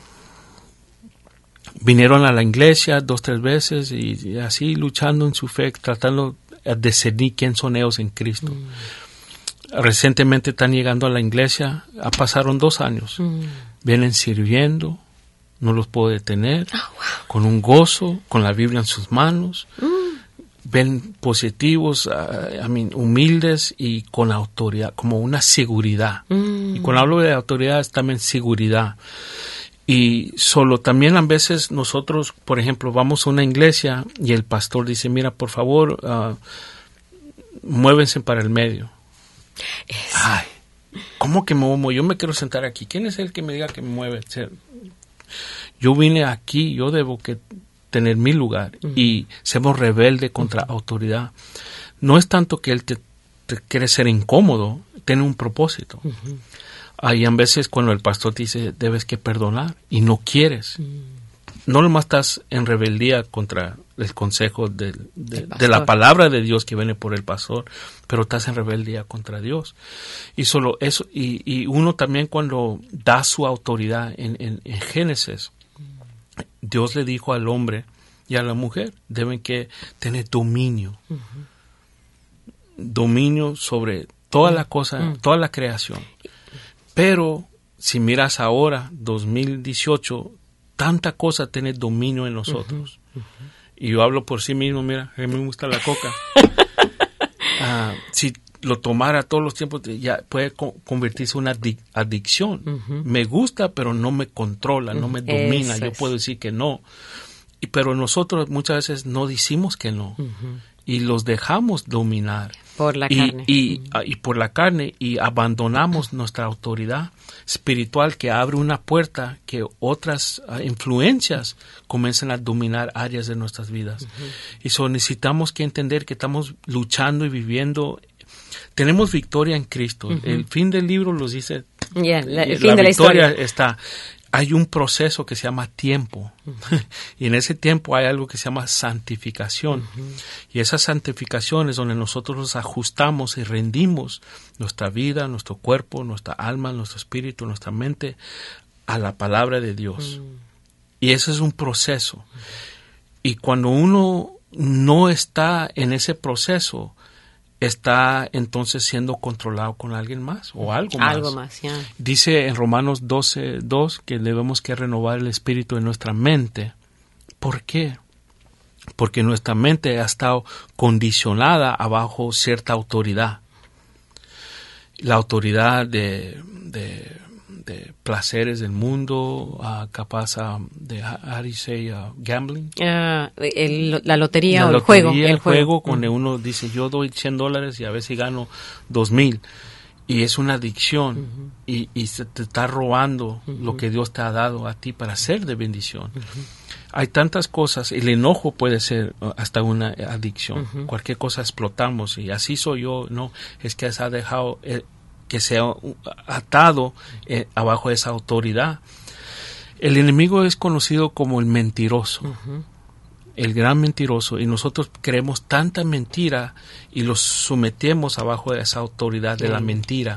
vinieron a la iglesia dos, tres veces y, y así luchando en su fe, tratando de discernir quién son ellos en Cristo. Uh-huh. Recientemente están llegando a la iglesia, pasaron dos años, mm. vienen sirviendo, no los puedo detener, oh, wow. con un gozo, con la Biblia en sus manos, mm. ven positivos, uh, I mean, humildes y con autoridad, como una seguridad. Mm. Y cuando hablo de autoridad es también seguridad. Y solo también a veces nosotros, por ejemplo, vamos a una iglesia y el pastor dice, mira, por favor, uh, muévense para el medio. Eso. Ay, ¿cómo que me muevo? Yo me quiero sentar aquí. ¿Quién es el que me diga que me mueve? Yo vine aquí, yo debo que tener mi lugar. Uh-huh. Y somos rebeldes contra uh-huh. autoridad. No es tanto que él te, te quiere ser incómodo, tiene un propósito. Uh-huh. Hay a veces cuando el pastor te dice, debes que perdonar, y no quieres. Uh-huh. No nomás estás en rebeldía contra el consejo de, de, de la palabra de Dios que viene por el pastor, pero estás en rebeldía contra Dios. Y solo eso, y, y uno también cuando da su autoridad en, en, en Génesis, Dios le dijo al hombre y a la mujer, deben que tener dominio. Uh-huh. Dominio sobre toda uh-huh. la cosa, uh-huh. toda la creación. Pero si miras ahora, dos mil dieciocho, tanta cosa tiene dominio en nosotros. Uh-huh, uh-huh. Y yo hablo por sí mismo, mira, a mí me gusta la coca. uh, si lo tomara todos los tiempos, ya puede co- convertirse en una adic- adicción. Uh-huh. Me gusta, pero no me controla, no me domina. Eso yo es. Puedo decir que no. Y, pero nosotros muchas veces no decimos que no. Uh-huh. Y los dejamos dominar. Por la y, carne. Y, uh-huh. y por la carne. Y abandonamos nuestra autoridad espiritual que abre una puerta que otras uh, influencias comienzan a dominar áreas de nuestras vidas. Uh-huh. Y so necesitamos que entender que estamos luchando y viviendo. Tenemos victoria en Cristo. Uh-huh. El fin del libro los dice. Yeah, la, el la fin de la victoria historia está. Hay un proceso que se llama tiempo. Uh-huh. Y en ese tiempo hay algo que se llama santificación. Uh-huh. Y esa santificación es donde nosotros nos ajustamos y rendimos nuestra vida, nuestro cuerpo, nuestra alma, nuestro espíritu, nuestra mente a la palabra de Dios. Uh-huh. Y ese es un proceso. Uh-huh. Y cuando uno no está en ese proceso, está entonces siendo controlado con alguien más o algo más. Algo más, ya. Yeah. Dice en Romanos doce dos que debemos que renovar el espíritu de nuestra mente. ¿Por qué? Porque nuestra mente ha estado condicionada abajo cierta autoridad. La autoridad de, de, de placeres del mundo, uh, capaz uh, de, how do you say, uh, gambling. Uh, el, la lotería la o lotería, el juego. El juego, juego. Cuando uh-huh. uno dice, yo doy cien dólares y a veces gano dos mil. Y es una adicción. Uh-huh. y, y se te está robando uh-huh. lo que Dios te ha dado a ti para ser de bendición. Uh-huh. Hay tantas cosas. El enojo puede ser hasta una adicción. Uh-huh. Cualquier cosa explotamos. Y así soy yo. No, es que se ha dejado... Eh, que sea atado eh, abajo de esa autoridad. El enemigo es conocido como el mentiroso, uh-huh. el gran mentiroso, y nosotros creemos tanta mentira y los sometemos abajo de esa autoridad de uh-huh. la mentira,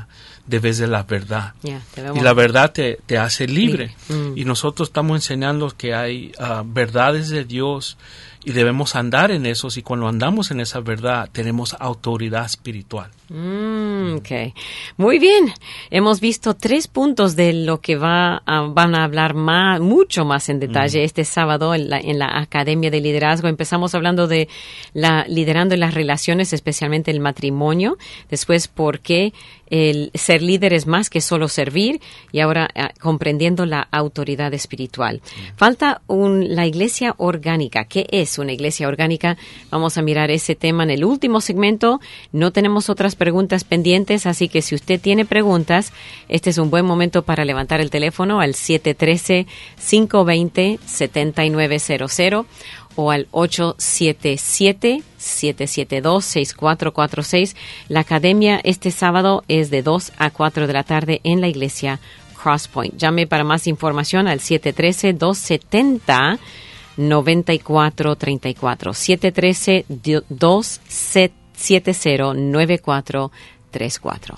de vez de la verdad. Yeah, y la verdad te, te hace libre. Mm. Y nosotros estamos enseñando que hay uh, verdades de Dios y debemos andar en esos. Y cuando andamos en esa verdad, tenemos autoridad espiritual. Mm, okay. Muy bien. Hemos visto tres puntos de lo que va a, van a hablar más, mucho más en detalle mm. este sábado en la, en la Academia de Liderazgo. Empezamos hablando de la liderando en las relaciones, especialmente el matrimonio. Después, por qué el ser líder es más que solo servir, y ahora eh, comprendiendo la autoridad espiritual. Mm. Falta un, la iglesia orgánica. ¿Qué es una iglesia orgánica? Vamos a mirar ese tema en el último segmento. No tenemos otras preguntas pendientes, así que si usted tiene preguntas, este es un buen momento para levantar el teléfono al siete uno tres, cinco dos cero, siete nueve cero cero o al ocho siete siete, siete siete dos, seis cuatro cuatro seis. La academia este sábado es de dos a cuatro de la tarde en la iglesia Crosspoint. Llame para más información al siete uno tres, dos siete cero, nueve cuatro tres cuatro. siete uno tres, dos siete cero, nueve cuatro tres cuatro.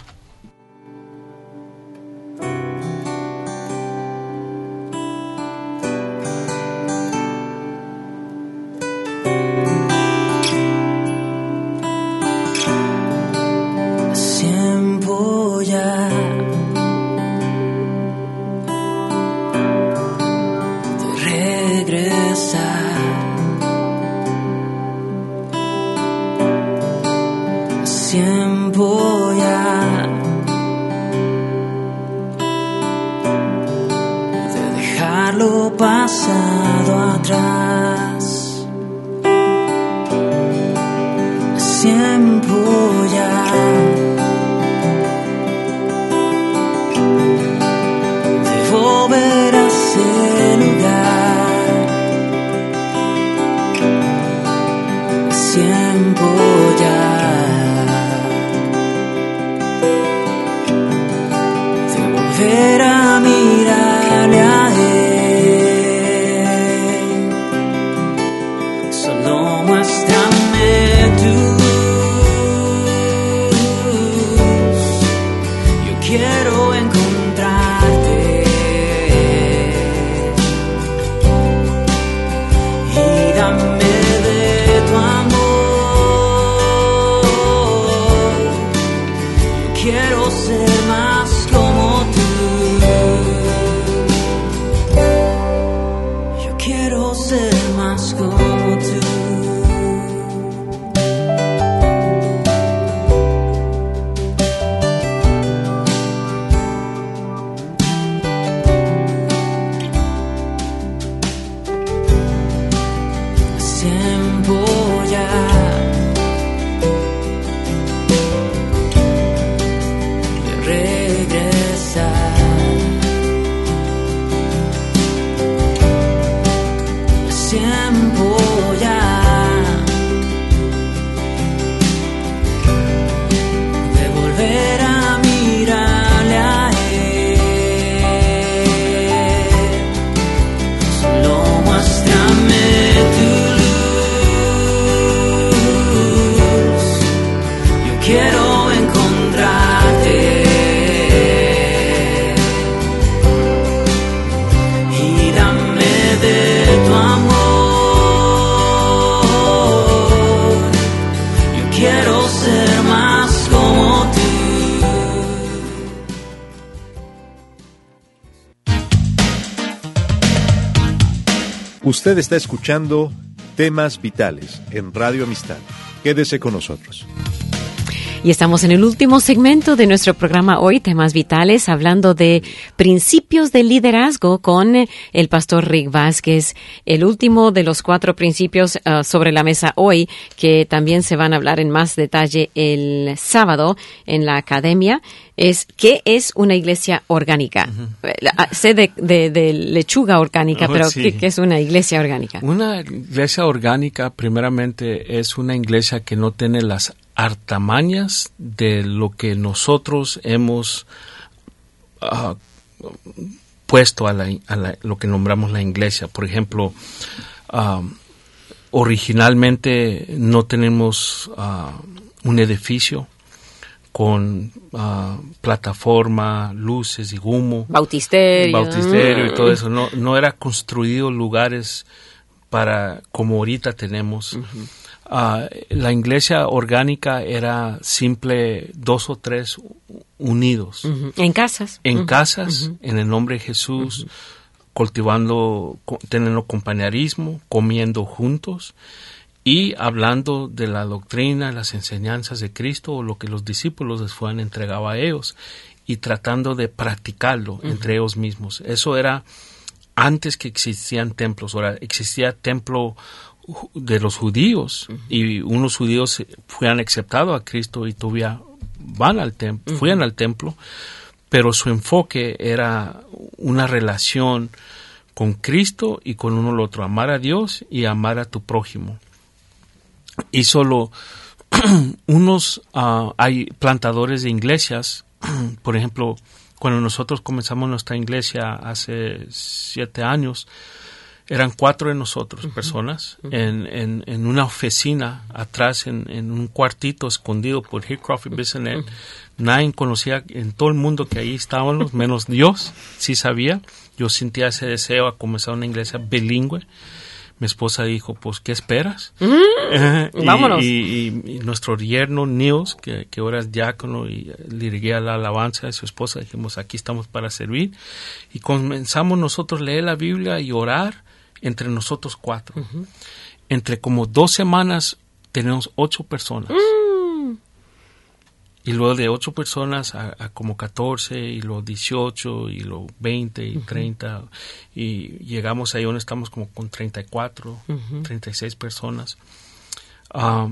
Tiempo ya de regresar. Tiempo ya de dejar lo pasado atrás. Tiempo ya de volver a ese lugar. Tiempo ya volver a mirarle a él. Solo muéstrame tu luz. Yo quiero encontrarte y dame de tu amor. Yo quiero ser más como tú. Quiero ser más como tú. Tiempo ya de regresar. Tiempo ya de volver a mirarle a él. Solo muéstrame tu luz. Yo quiero encontrarte y dame de tu amor. Quiero ser más como tú. Usted está escuchando Temas Vitales en Radio Amistad. Quédese con nosotros. Y estamos en el último segmento de nuestro programa hoy, Temas Vitales, hablando de principios de liderazgo con el pastor Rick Vázquez. El último de los cuatro principios uh, sobre la mesa hoy, que también se van a hablar en más detalle el sábado en la academia, es ¿qué es una iglesia orgánica? Uh-huh. Sé de, de, de lechuga orgánica, oh, pero sí. ¿qué, ¿qué es una iglesia orgánica? Una iglesia orgánica, primeramente, es una iglesia que no tiene las artimañas de lo que nosotros hemos uh, puesto a, la, a la, lo que nombramos la iglesia. Por ejemplo, uh, originalmente no tenemos uh, un edificio con uh, plataforma, luces y humo. Bautisterio. Bautisterio y todo eso. No, no era construido lugares para como ahorita tenemos. Uh-huh. Uh, la iglesia orgánica era simple dos o tres unidos. Uh-huh. En casas. En uh-huh. casas, uh-huh. en el nombre de Jesús, uh-huh. cultivando, teniendo compañerismo, comiendo juntos y hablando de la doctrina, las enseñanzas de Cristo o lo que los discípulos les fueran entregado a ellos y tratando de practicarlo uh-huh. entre ellos mismos. Eso era antes que existían templos. Ahora existía templo de los judíos uh-huh. y unos judíos fueran aceptados a Cristo y todavía van al templo, uh-huh. fueran al templo, pero su enfoque era una relación con Cristo y con uno al otro, amar a Dios y amar a tu prójimo. Y solo unos uh, hay plantadores de iglesias, por ejemplo, cuando nosotros comenzamos nuestra iglesia hace siete años, eran cuatro de nosotros, uh-huh. personas, uh-huh. en, en, en una oficina atrás, en, en un cuartito escondido por Hillcroft y Bissonnette. Uh-huh. Nadie conocía en todo el mundo que ahí estábamos, menos Dios, sí sabía. Yo sentía ese deseo a comenzar una iglesia bilingüe. Mi esposa dijo, pues, ¿qué esperas? Mm, y, vámonos. Y, y, y nuestro yerno, Niels, que, que ahora es diácono y dirigía la alabanza de su esposa, dijimos, aquí estamos para servir. Y comenzamos nosotros a leer la Biblia y orar entre nosotros cuatro. Uh-huh. Entre como dos semanas tenemos ocho personas. Mm. Y luego de ocho personas a, a como catorce, y luego dieciocho, y luego veinte, y uh-huh. treinta. Y llegamos ahí donde estamos como con treinta y cuatro, uh-huh. treinta y seis personas. Um,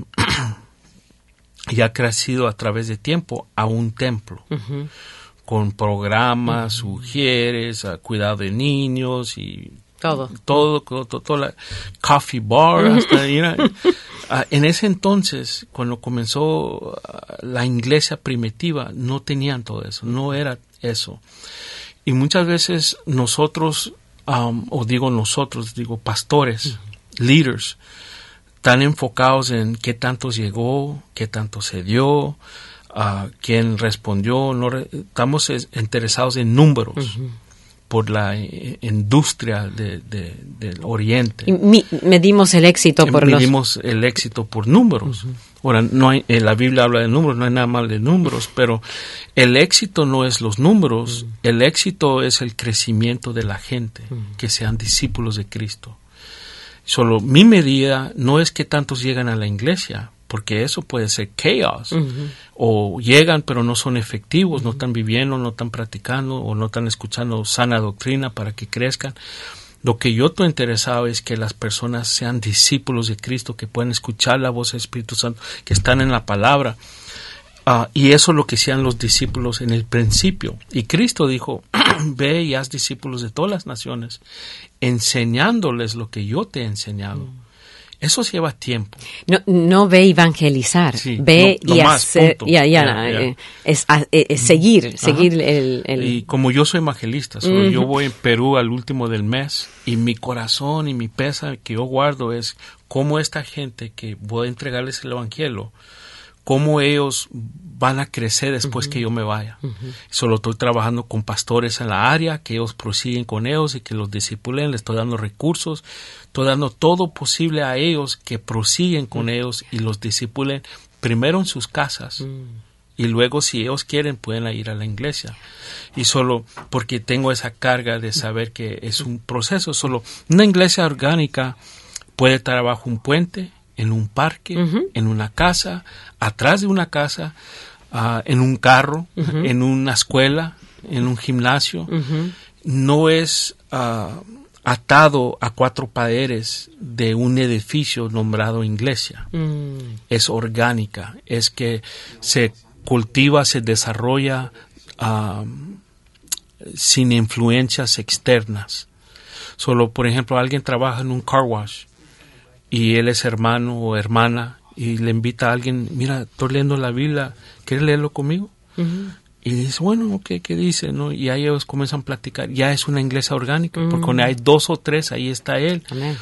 y ha crecido a través de tiempo a un templo. Uh-huh. Con programas, uh-huh. sugieres, uh, cuidado de niños y todo, todo, todo, todo, todo la coffee bar, hasta ir a, uh, en ese entonces, cuando comenzó uh, la iglesia primitiva, no tenían todo eso, no era eso. Y muchas veces nosotros, um, o digo nosotros, digo pastores, uh-huh. leaders, están enfocados en qué tanto llegó, qué tanto se dio, uh, quién respondió. No re- estamos es, interesados en números. Uh-huh. Por la eh, industria de, de, del Oriente. Y mi, medimos el éxito por los... Medimos el éxito por números. Uh-huh. Ahora, no hay, eh, la Biblia habla de números, no hay nada mal de números, pero el éxito no es los números, uh-huh. el éxito es el crecimiento de la gente, uh-huh. que sean discípulos de Cristo. Solo mi medida no es que tantos llegan a la iglesia, porque eso puede ser caos. Uh-huh. O llegan pero no son efectivos, uh-huh. no están viviendo, no están practicando o no están escuchando sana doctrina para que crezcan. Lo que yo estoy interesado es que las personas sean discípulos de Cristo, que puedan escuchar la voz del Espíritu Santo, que están en la palabra. Uh, y eso es lo que hacían los discípulos en el principio. Y Cristo dijo, ve y haz discípulos de todas las naciones, enseñándoles lo que yo te he enseñado. Uh-huh. Eso lleva tiempo. No, no ve evangelizar, sí, ve no, y más, hacer, punto. ya, ya, Yeah, yeah. Eh, es, es, es seguir, Ajá. seguir el, el... Y como yo soy evangelista, solo uh-huh. yo voy en Perú al último del mes y mi corazón y mi pesa que yo guardo es cómo esta gente que voy a entregarles el evangelio, cómo ellos van a crecer después uh-huh. que yo me vaya. Uh-huh. Solo estoy trabajando con pastores en la área, que ellos prosiguen con ellos y que los discipulen, les estoy dando recursos, estoy dando todo posible a ellos que prosiguen con uh-huh. ellos y los discipulen primero en sus casas uh-huh. y luego si ellos quieren pueden ir a la iglesia. Y solo porque tengo esa carga de saber que es un proceso, solo una iglesia orgánica puede estar bajo un puente, en un parque, uh-huh. en una casa, atrás de una casa, uh, en un carro, uh-huh. en una escuela, en un gimnasio. Uh-huh. No es uh, atado a cuatro paredes de un edificio nombrado iglesia. Uh-huh. Es orgánica, es que se cultiva, se desarrolla uh, sin influencias externas. Solo, por ejemplo, alguien trabaja en un car wash y él es hermano o hermana y le invita a alguien, mira, estoy leyendo la Biblia, ¿quieres leerlo conmigo? Uh-huh. Y dice, bueno, ¿qué, qué dice? ¿No? Y ahí ellos comienzan a platicar. Ya es una iglesia orgánica, uh-huh. porque cuando hay dos o tres, ahí está él. Amén.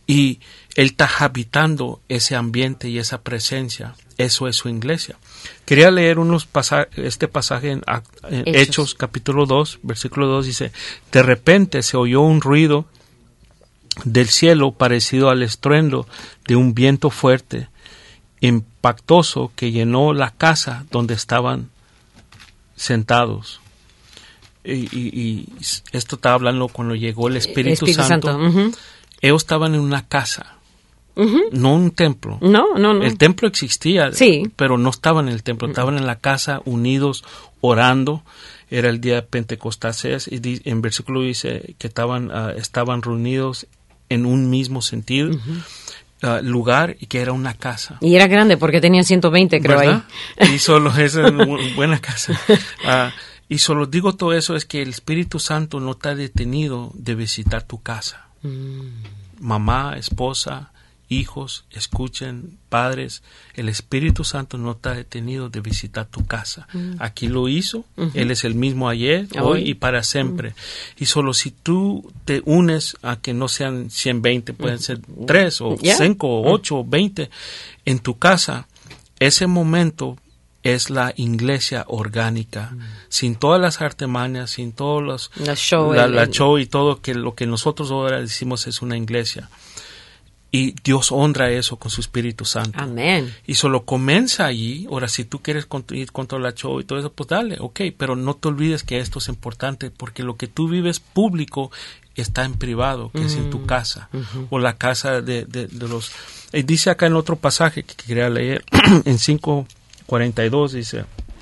Y Él está habitando ese ambiente y esa presencia. Eso es su iglesia. Quería leer unos pasa- este pasaje en, en Hechos. Hechos, capítulo dos, versículo dos, dice: de repente se oyó un ruido del cielo parecido al estruendo de un viento fuerte, impactoso, que llenó la casa donde estaban sentados. Y, y, y esto estaba hablando cuando llegó el Espíritu, el Espíritu Santo. Santo. Uh-huh. Ellos estaban en una casa. Uh-huh. No un templo. No, no, no. El templo existía, sí, pero no estaban en el templo, uh-huh. estaban en la casa unidos, orando. Era el día de Pentecostés y di, en versículo dice que estaban, uh, estaban reunidos en un mismo sentido, uh-huh. uh, lugar, y que era una casa. Y era grande porque tenía ciento veinte, creo, ¿verdad? Ahí. Y solo es una buena casa. Uh, y solo digo todo eso es que el Espíritu Santo no está detenido de visitar tu casa. Mm. Mamá, esposa, hijos, escuchen, padres, el Espíritu Santo no está detenido de visitar tu casa. Mm. Aquí lo hizo, uh-huh. Él es el mismo ayer, hoy, hoy y para siempre. Mm. Y solo si tú te unes a que no sean ciento veinte, pueden ser tres o yeah. cinco o ocho o veinte en tu casa, ese momento es la iglesia orgánica, mm. sin todas las artimañas, sin todos los la show, la, el, la show y todo que lo que nosotros ahora decimos es una iglesia. Y Dios honra eso con su Espíritu Santo. Amén. Y solo comienza allí. Ahora, si tú quieres ir contra la show y todo eso, pues dale, ok. Pero no te olvides que esto es importante, porque lo que tú vives público está en privado, que mm. es en tu casa, uh-huh. o la casa de, de, de los... Y dice acá en otro pasaje que quería leer, en cinco cuarenta y dos, dice: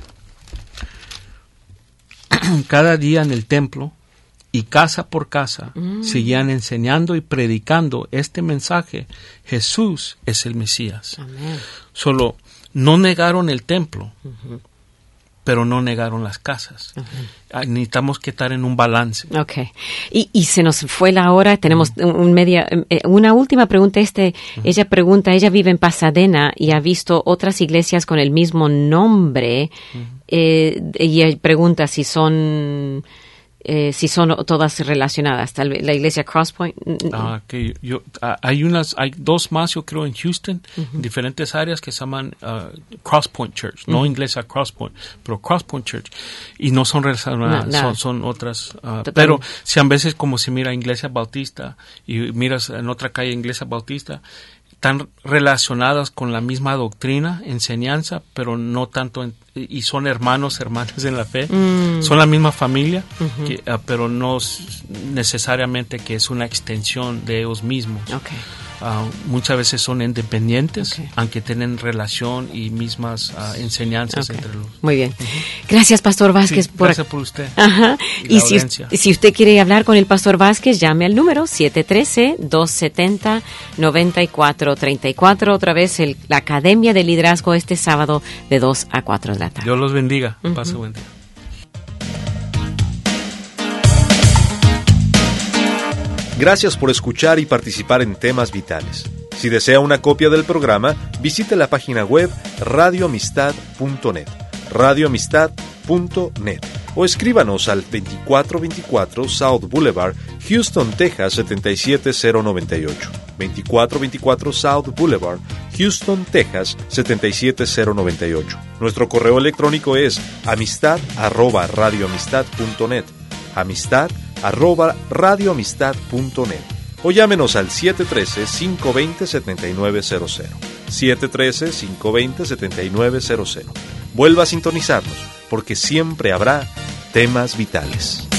cada día en el templo y casa por casa mm. seguían enseñando y predicando este mensaje: Jesús es el Mesías. Amén. Solo no negaron el templo, uh-huh. pero no negaron las casas. Uh-huh. Necesitamos que estar en un balance. Okay. Y, y se nos fue la hora. Tenemos uh-huh. un media, una última pregunta. Este, uh-huh. Ella pregunta, ella vive en Pasadena y ha visto otras iglesias con el mismo nombre. Uh-huh. Eh, y ella pregunta si son... Eh, si son todas relacionadas, tal vez la iglesia Crosspoint. Ah, que yo ah, hay unas, hay dos más, yo creo, en Houston, uh-huh. en diferentes áreas que se llaman uh, Crosspoint Church, uh-huh. no iglesia Crosspoint, pero Crosspoint Church, y no son relacionadas, no, son, son otras, uh, pero si a veces como si mira iglesia bautista y miras en otra calle iglesia bautista, están relacionadas con la misma doctrina, enseñanza, pero no tanto, en, y son hermanos, hermanas en la fe, mm. son la misma familia, uh-huh. que, uh, pero no necesariamente que es una extensión de ellos mismos. Okay. Uh, muchas veces son independientes, okay. aunque tienen relación y mismas uh, enseñanzas okay. entre los. Muy bien. Uh-huh. Gracias, Pastor Vázquez. Sí, por... Gracias por usted. Ajá. Y, y si, si usted quiere hablar con el Pastor Vázquez, llame al número siete uno tres, dos siete cero, nueve cuatro tres cuatro. Otra vez, el, la Academia de Liderazgo este sábado de dos a cuatro de la tarde. Dios los bendiga. Uh-huh. Pase buen día. Gracias por escuchar y participar en Temas Vitales. Si desea una copia del programa, visite la página web radio amistad punto net, radio amistad punto net, o escríbanos al veinticuatro veinticuatro South Boulevard, Houston, Texas setenta y siete cero noventa y ocho. veinticuatro veinticuatro South Boulevard, Houston, Texas setenta y siete cero noventa y ocho. Nuestro correo electrónico es amistad arroba radio amistad punto net, amistad arroba radio amistad punto net, o llámenos al siete uno tres, cinco dos cero, siete nueve cero cero, siete uno tres, cinco dos cero, siete nueve cero cero. Vuelva a sintonizarnos, porque siempre habrá temas vitales.